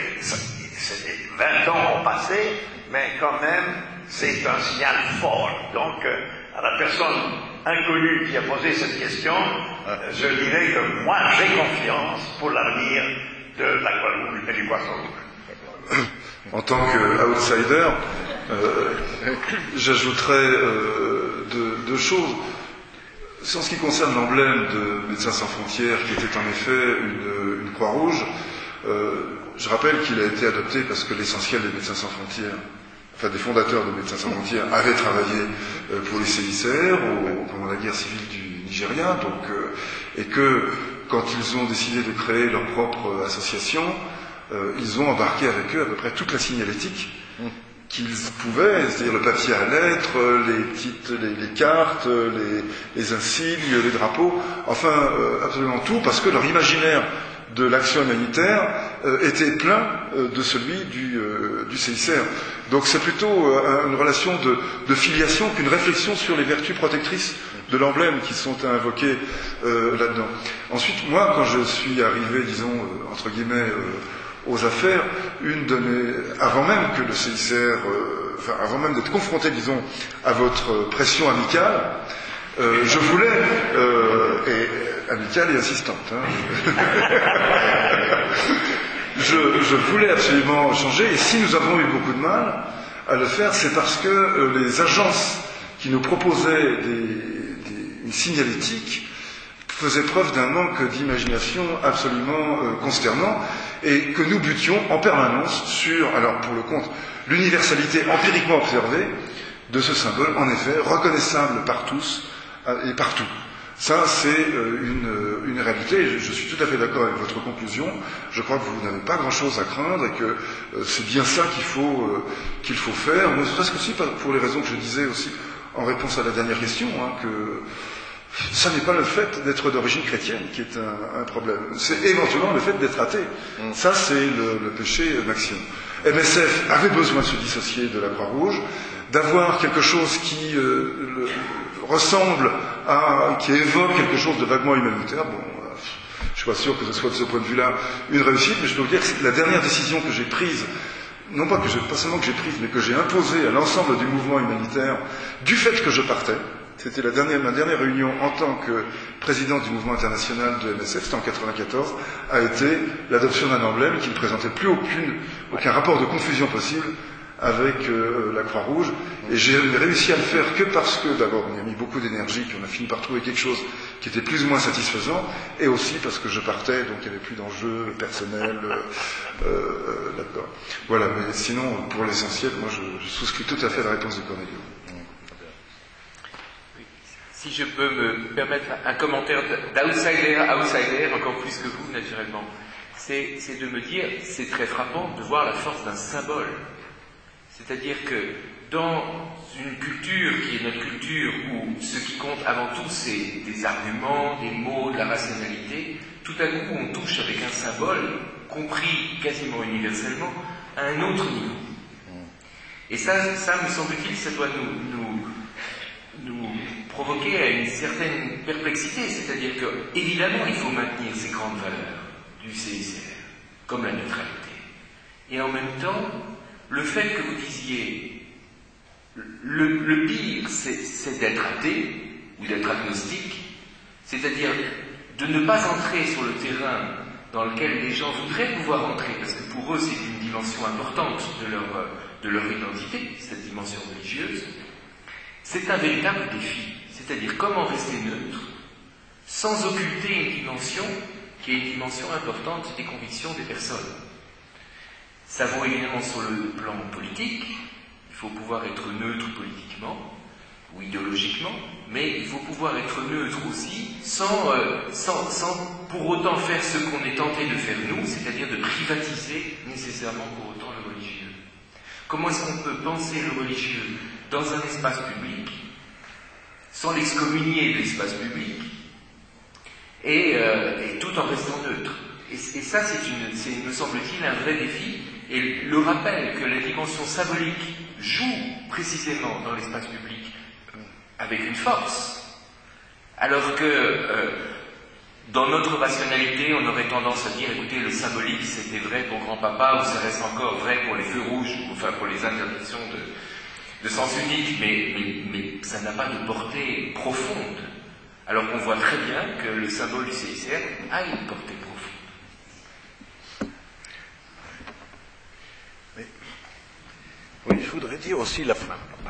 vingt ans ont passé, mais quand même, c'est un signal fort. Donc, euh, à la personne inconnue qui a posé cette question, euh, je dirais que moi, j'ai confiance pour l'avenir de la Croix-Rouge et du Croissant Rouge. En tant qu'outsider, euh, j'ajouterais euh, deux, deux choses. En ce qui concerne l'emblème de Médecins sans frontières, qui était en effet une, une croix rouge, euh, je rappelle qu'il a été adopté parce que l'essentiel des Médecins sans frontières, enfin des fondateurs de Médecins sans frontières, avaient travaillé euh, pour les C I C R au, pendant la guerre civile du Nigeria, donc, euh, et que quand ils ont décidé de créer leur propre association, euh, ils ont embarqué avec eux à peu près toute la signalétique qu'ils pouvaient, c'est-à-dire le papier à lettres, les petites, les, les cartes, les, les insignes, les drapeaux, enfin euh, absolument tout, parce que leur imaginaire de l'action humanitaire euh, était plein euh, de celui du, euh, du C I C R. Donc c'est plutôt euh, une relation de, de filiation qu'une réflexion sur les vertus protectrices de l'emblème qui sont invoquées euh, là-dedans. Ensuite, moi, quand je suis arrivé, disons, euh, entre guillemets, euh, aux affaires, une de mes, avant même que le C I C R, euh, enfin avant même d'être confronté, disons, à votre pression amicale, euh, je voulais, euh, et amicale et assistante, hein, je, je voulais absolument changer, et si nous avons eu beaucoup de mal à le faire, c'est parce que euh, les agences qui nous proposaient des, des, une signalétique faisaient preuve d'un manque d'imagination absolument euh, consternant, et que nous butions en permanence sur, alors pour le compte, l'universalité empiriquement observée de ce symbole, en effet, reconnaissable par tous et partout. Ça, c'est euh, une, une réalité. Je, je suis tout à fait d'accord avec votre conclusion. Je crois que vous n'avez pas grand-chose à craindre et que euh, c'est bien ça qu'il faut, euh, qu'il faut faire. Ne serait-ce qu'aussi pour les raisons que je disais aussi en réponse à la dernière question, hein, que ça n'est pas le fait d'être d'origine chrétienne qui est un, un problème. C'est éventuellement le fait d'être athée. Mm. Ça, c'est le, le péché maximum. M S F avait besoin de se dissocier de la Croix-Rouge, d'avoir quelque chose qui euh, le, ressemble à, qui évoque quelque chose de vaguement humanitaire. Bon, euh, je suis pas sûr que ce soit de ce point de vue-là une réussite, mais je peux vous dire que c'est la dernière décision que j'ai prise, non pas que j'ai, pas seulement que j'ai prise, mais que j'ai imposée à l'ensemble du mouvement humanitaire, du fait que je partais. c'était la dernière, ma dernière réunion en tant que président du mouvement international de M S F, c'était en quatre-vingt-quatorze, a été l'adoption d'un emblème qui ne présentait plus aucune, aucun rapport de confusion possible avec euh, la Croix-Rouge. Et j'ai réussi à le faire que parce que, d'abord, on y a mis beaucoup d'énergie, puis on a fini par trouver quelque chose qui était plus ou moins satisfaisant, et aussi parce que je partais, donc il n'y avait plus d'enjeux personnels euh, euh, là-dedans. Voilà, mais sinon, pour l'essentiel, moi je, je souscris tout à fait à la réponse de Cornélio. Si je peux me permettre un commentaire d'outsider à outsider, encore plus que vous, naturellement, c'est, c'est de me dire, c'est très frappant de voir la force d'un symbole. C'est-à-dire que dans une culture qui est notre culture, où ce qui compte avant tout, c'est des arguments, des mots, de la rationalité, tout à coup on touche avec un symbole, compris quasiment universellement, à un autre niveau. Et ça, ça me semble-t-il, ça doit nous, nous, nous provoquer à une certaine perplexité, c'est-à-dire que, évidemment, il faut maintenir ces grandes valeurs du C I C R, comme la neutralité. Et en même temps, le fait que vous disiez, le, le pire, c'est, c'est d'être athée, ou d'être agnostique, c'est-à-dire de ne pas entrer sur le terrain dans lequel les gens voudraient pouvoir entrer, parce que pour eux, c'est une dimension importante de leur, de leur identité, cette dimension religieuse. C'est un véritable défi, c'est-à-dire comment rester neutre, sans occulter une dimension qui est une dimension importante des convictions des personnes. Ça vaut évidemment sur le plan politique, il faut pouvoir être neutre politiquement ou idéologiquement, mais il faut pouvoir être neutre aussi sans, euh, sans, sans pour autant faire ce qu'on est tenté de faire nous, c'est-à-dire de privatiser nécessairement pour autant le religieux. Comment est-ce qu'on peut penser le religieux dans un espace public sans l'excommunier de l'espace public et, euh, et tout en restant neutre? Et, et ça, c'est, une, c'est, me semble-t-il, un vrai défi. Et le rappel que la dimension symbolique joue précisément dans l'espace public avec une force, alors que euh, dans notre rationalité, on aurait tendance à dire, écoutez, le symbolique, c'était vrai pour grand-papa, ou ça reste encore vrai pour les feux rouges, ou enfin pour les interdictions de, de sens unique, mais, mais, mais ça n'a pas de portée profonde. Alors qu'on voit très bien que le symbole du C I C R a une portée profonde. Oui, je voudrais dire aussi la,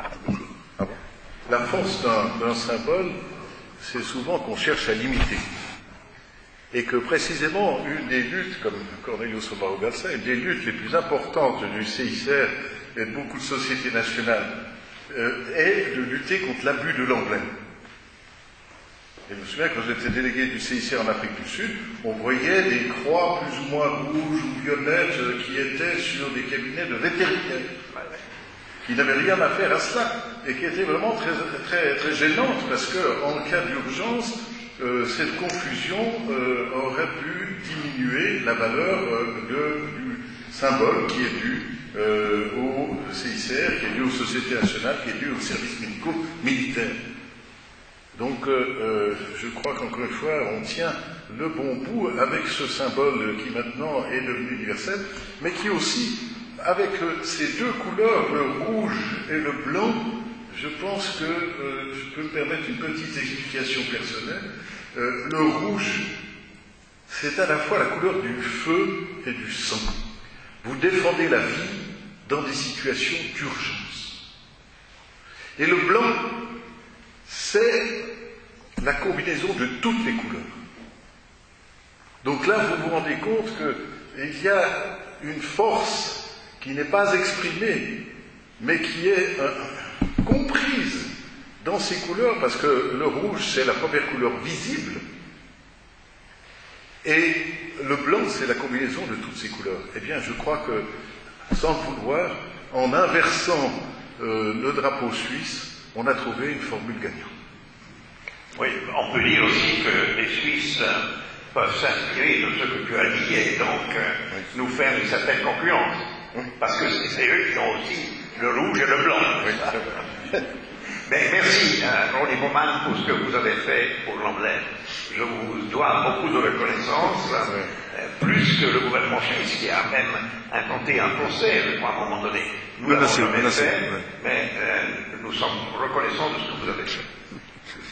la force d'un, d'un symbole, c'est souvent qu'on cherche à l'imiter. Et que précisément, une des luttes, comme Cornelius Romero-Galsa, une des luttes les plus importantes du C I C R et de beaucoup de sociétés nationales, euh, est de lutter contre l'abus de l'emblème. Et je me souviens, quand j'étais délégué du C I C R en Afrique du Sud, on voyait des croix plus ou moins rouges ou violettes qui étaient sur des cabinets de vétérinaires, qui n'avaient rien à faire à cela, et qui étaient vraiment très, très, très gênantes, parce qu'en cas d'urgence, euh, cette confusion euh, aurait pu diminuer la valeur euh, de, du symbole qui est dû euh, au C I C R, qui est dû aux sociétés nationales, qui est dû aux services médicaux militaires. Donc, euh, euh, je crois qu'encore une fois, on tient le bon bout avec ce symbole qui maintenant est devenu universel, mais qui aussi, avec euh, ces deux couleurs, le rouge et le blanc, je pense que euh, je peux me permettre une petite explication personnelle. Euh, le rouge, c'est à la fois la couleur du feu et du sang. Vous défendez la vie dans des situations d'urgence. Et le blanc, c'est la combinaison de toutes les couleurs. Donc là, vous vous rendez compte qu'il y a une force qui n'est pas exprimée, mais qui est euh, comprise dans ces couleurs, parce que le rouge, c'est la première couleur visible, et le blanc, c'est la combinaison de toutes ces couleurs. Eh bien, je crois que, sans le vouloir, en inversant euh, le drapeau suisse, on a trouvé une formule gagnante. Oui, on peut dire aussi que les Suisses peuvent s'inspirer de ce que tu as dit et donc euh, oui. nous faire une certaine concurrence. Oui. Parce que c'est eux qui ont aussi le rouge et le blanc. Oui. Mais merci, hein, Ronnie Bowman, pour ce que vous avez fait pour l'emblème. Je vous dois beaucoup de reconnaissance, oui. euh, plus que le gouvernement suisse qui a même inventé un procès, je crois, à un moment donné. Nous oui, l'avons jamais fait, oui. mais euh, nous sommes reconnaissants de ce que vous avez fait.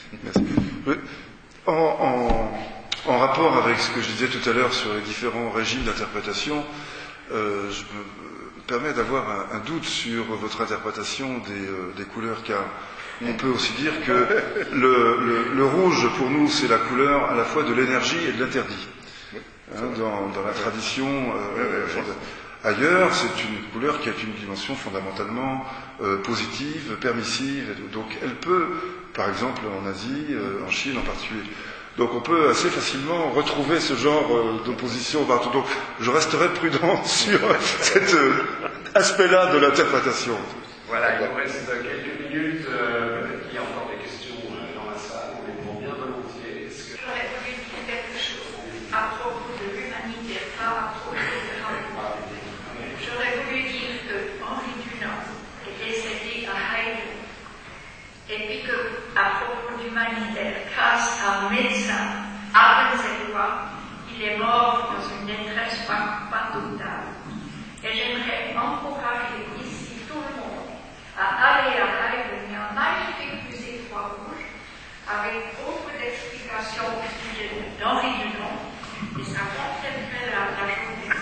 Merci. En, en, en rapport avec ce que je disais tout à l'heure sur les différents régimes d'interprétation, euh, je me permets d'avoir un, un doute sur votre interprétation des, euh, des couleurs, car on peut aussi dire que le, le, le rouge, pour nous, c'est la couleur à la fois de l'énergie et de l'interdit. Hein, dans, dans la tradition euh, ailleurs, c'est une couleur qui a une dimension fondamentalement euh, positive, permissive. Donc elle peut, par exemple en Asie, euh, en Chine en particulier. Donc on peut assez facilement retrouver ce genre euh, d'opposition partout. Donc je resterai prudent sur cet euh, aspect-là de l'interprétation. Voilà, il nous reste quelques minutes. Euh, peut-être qu'il y a encore des questions euh, dans la salle. On les prend bien volontiers. Est-ce que... J'aurais voulu dire quelque chose à propos de l'humanité, pas à propos de l'amour. J'aurais voulu dire que Henri Dunant est décédé à Haydn, et puis que, à propos d'humanitaire, grâce à un médecin avensellois, il est mort dans une détresse pas, pas totale. Et j'aimerais encourager ici tout le monde à aller à Haydn, il y a un magnifique musée Croix Rouge, avec beaucoup d'explications au sujet d'Henri Dunant, et ça complèterait la, la journée.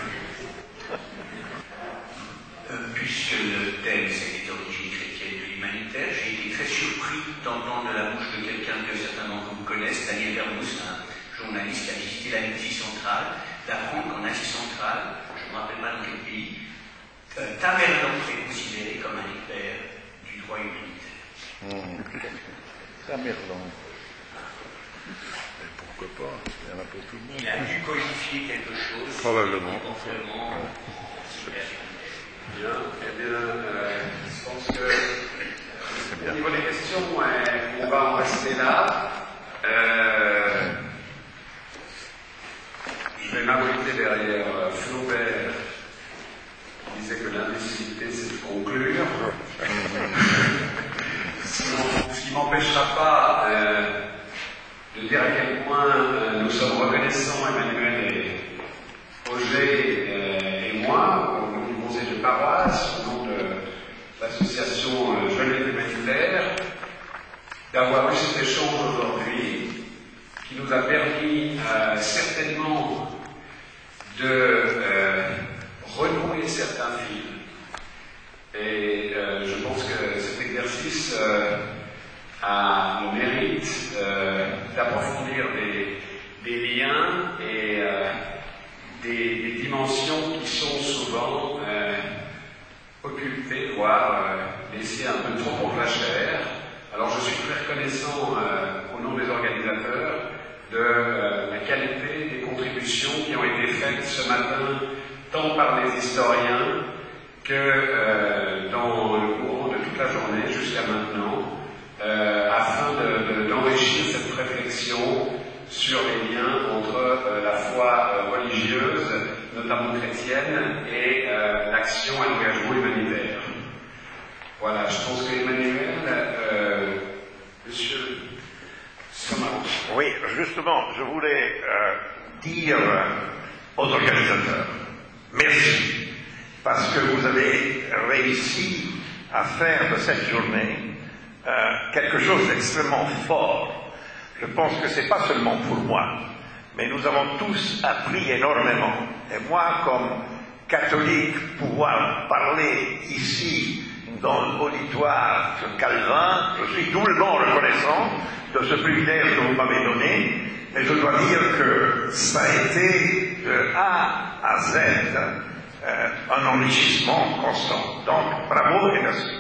Euh, puisque le thème c'est les origines chrétiennes de l'humanitaire, j'ai été très surpris d'entendre de la bouche de quelqu'un que certains d'entre vous connaissent, Daniel Vermous, un journaliste qui a visité l'Asie centrale, d'apprendre qu'en Asie centrale, je ne me rappelle pas dans quel pays, euh, Tamerlan est considéré comme un expert du droit humanitaire. Mmh. Tamerlan. Mais pourquoi pas? Il y en a pour tout le monde. Il a dû codifier quelque chose. Probablement. Éventuellement. Bien, eh bien, euh, je pense que euh, au niveau des questions, euh, on va en rester là. Euh, je vais m'abriter derrière euh, Flaubert, qui disait que l'imbécilité, c'est de conclure. Ce qui m'empêchera pas euh, de dire à quel point euh, nous sommes reconnaissants, Emmanuel et Roger euh, et moi, de paroisse, au nom de l'association euh, Jeunesse humanitaire, d'avoir eu cet échange aujourd'hui qui nous a permis euh, certainement de euh, renouer certains fils. Et euh, je pense que cet exercice euh, a le mérite euh, d'approfondir des, des liens et euh, Des, des dimensions qui sont souvent euh, occultées, voire euh, laissées un peu trop pour la chair. Alors je suis très reconnaissant euh, au nom des organisateurs de euh, la qualité des contributions qui ont été faites ce matin, tant par les historiens que euh, dans le courant de toute la journée jusqu'à maintenant, euh, afin de, de, d'enrichir cette réflexion sur les liens entre euh, la foi euh, religieuse, notamment chrétienne, et euh, l'action et l'engagement humanitaire. Voilà, je pense que Emmanuel, euh, monsieur Sommar. Oui, justement, je voulais euh, dire aux organisateurs, merci, parce que vous avez réussi à faire de cette journée euh, quelque chose d'extrêmement fort. Je pense que ce n'est pas seulement pour moi, mais nous avons tous appris énormément. Et moi, comme catholique, pouvoir parler ici, dans l'auditoire de Calvin, je suis doublement reconnaissant de ce privilège que vous m'avez donné, et je dois dire que ça a été de A à Z euh, un enrichissement constant. Donc, bravo et merci.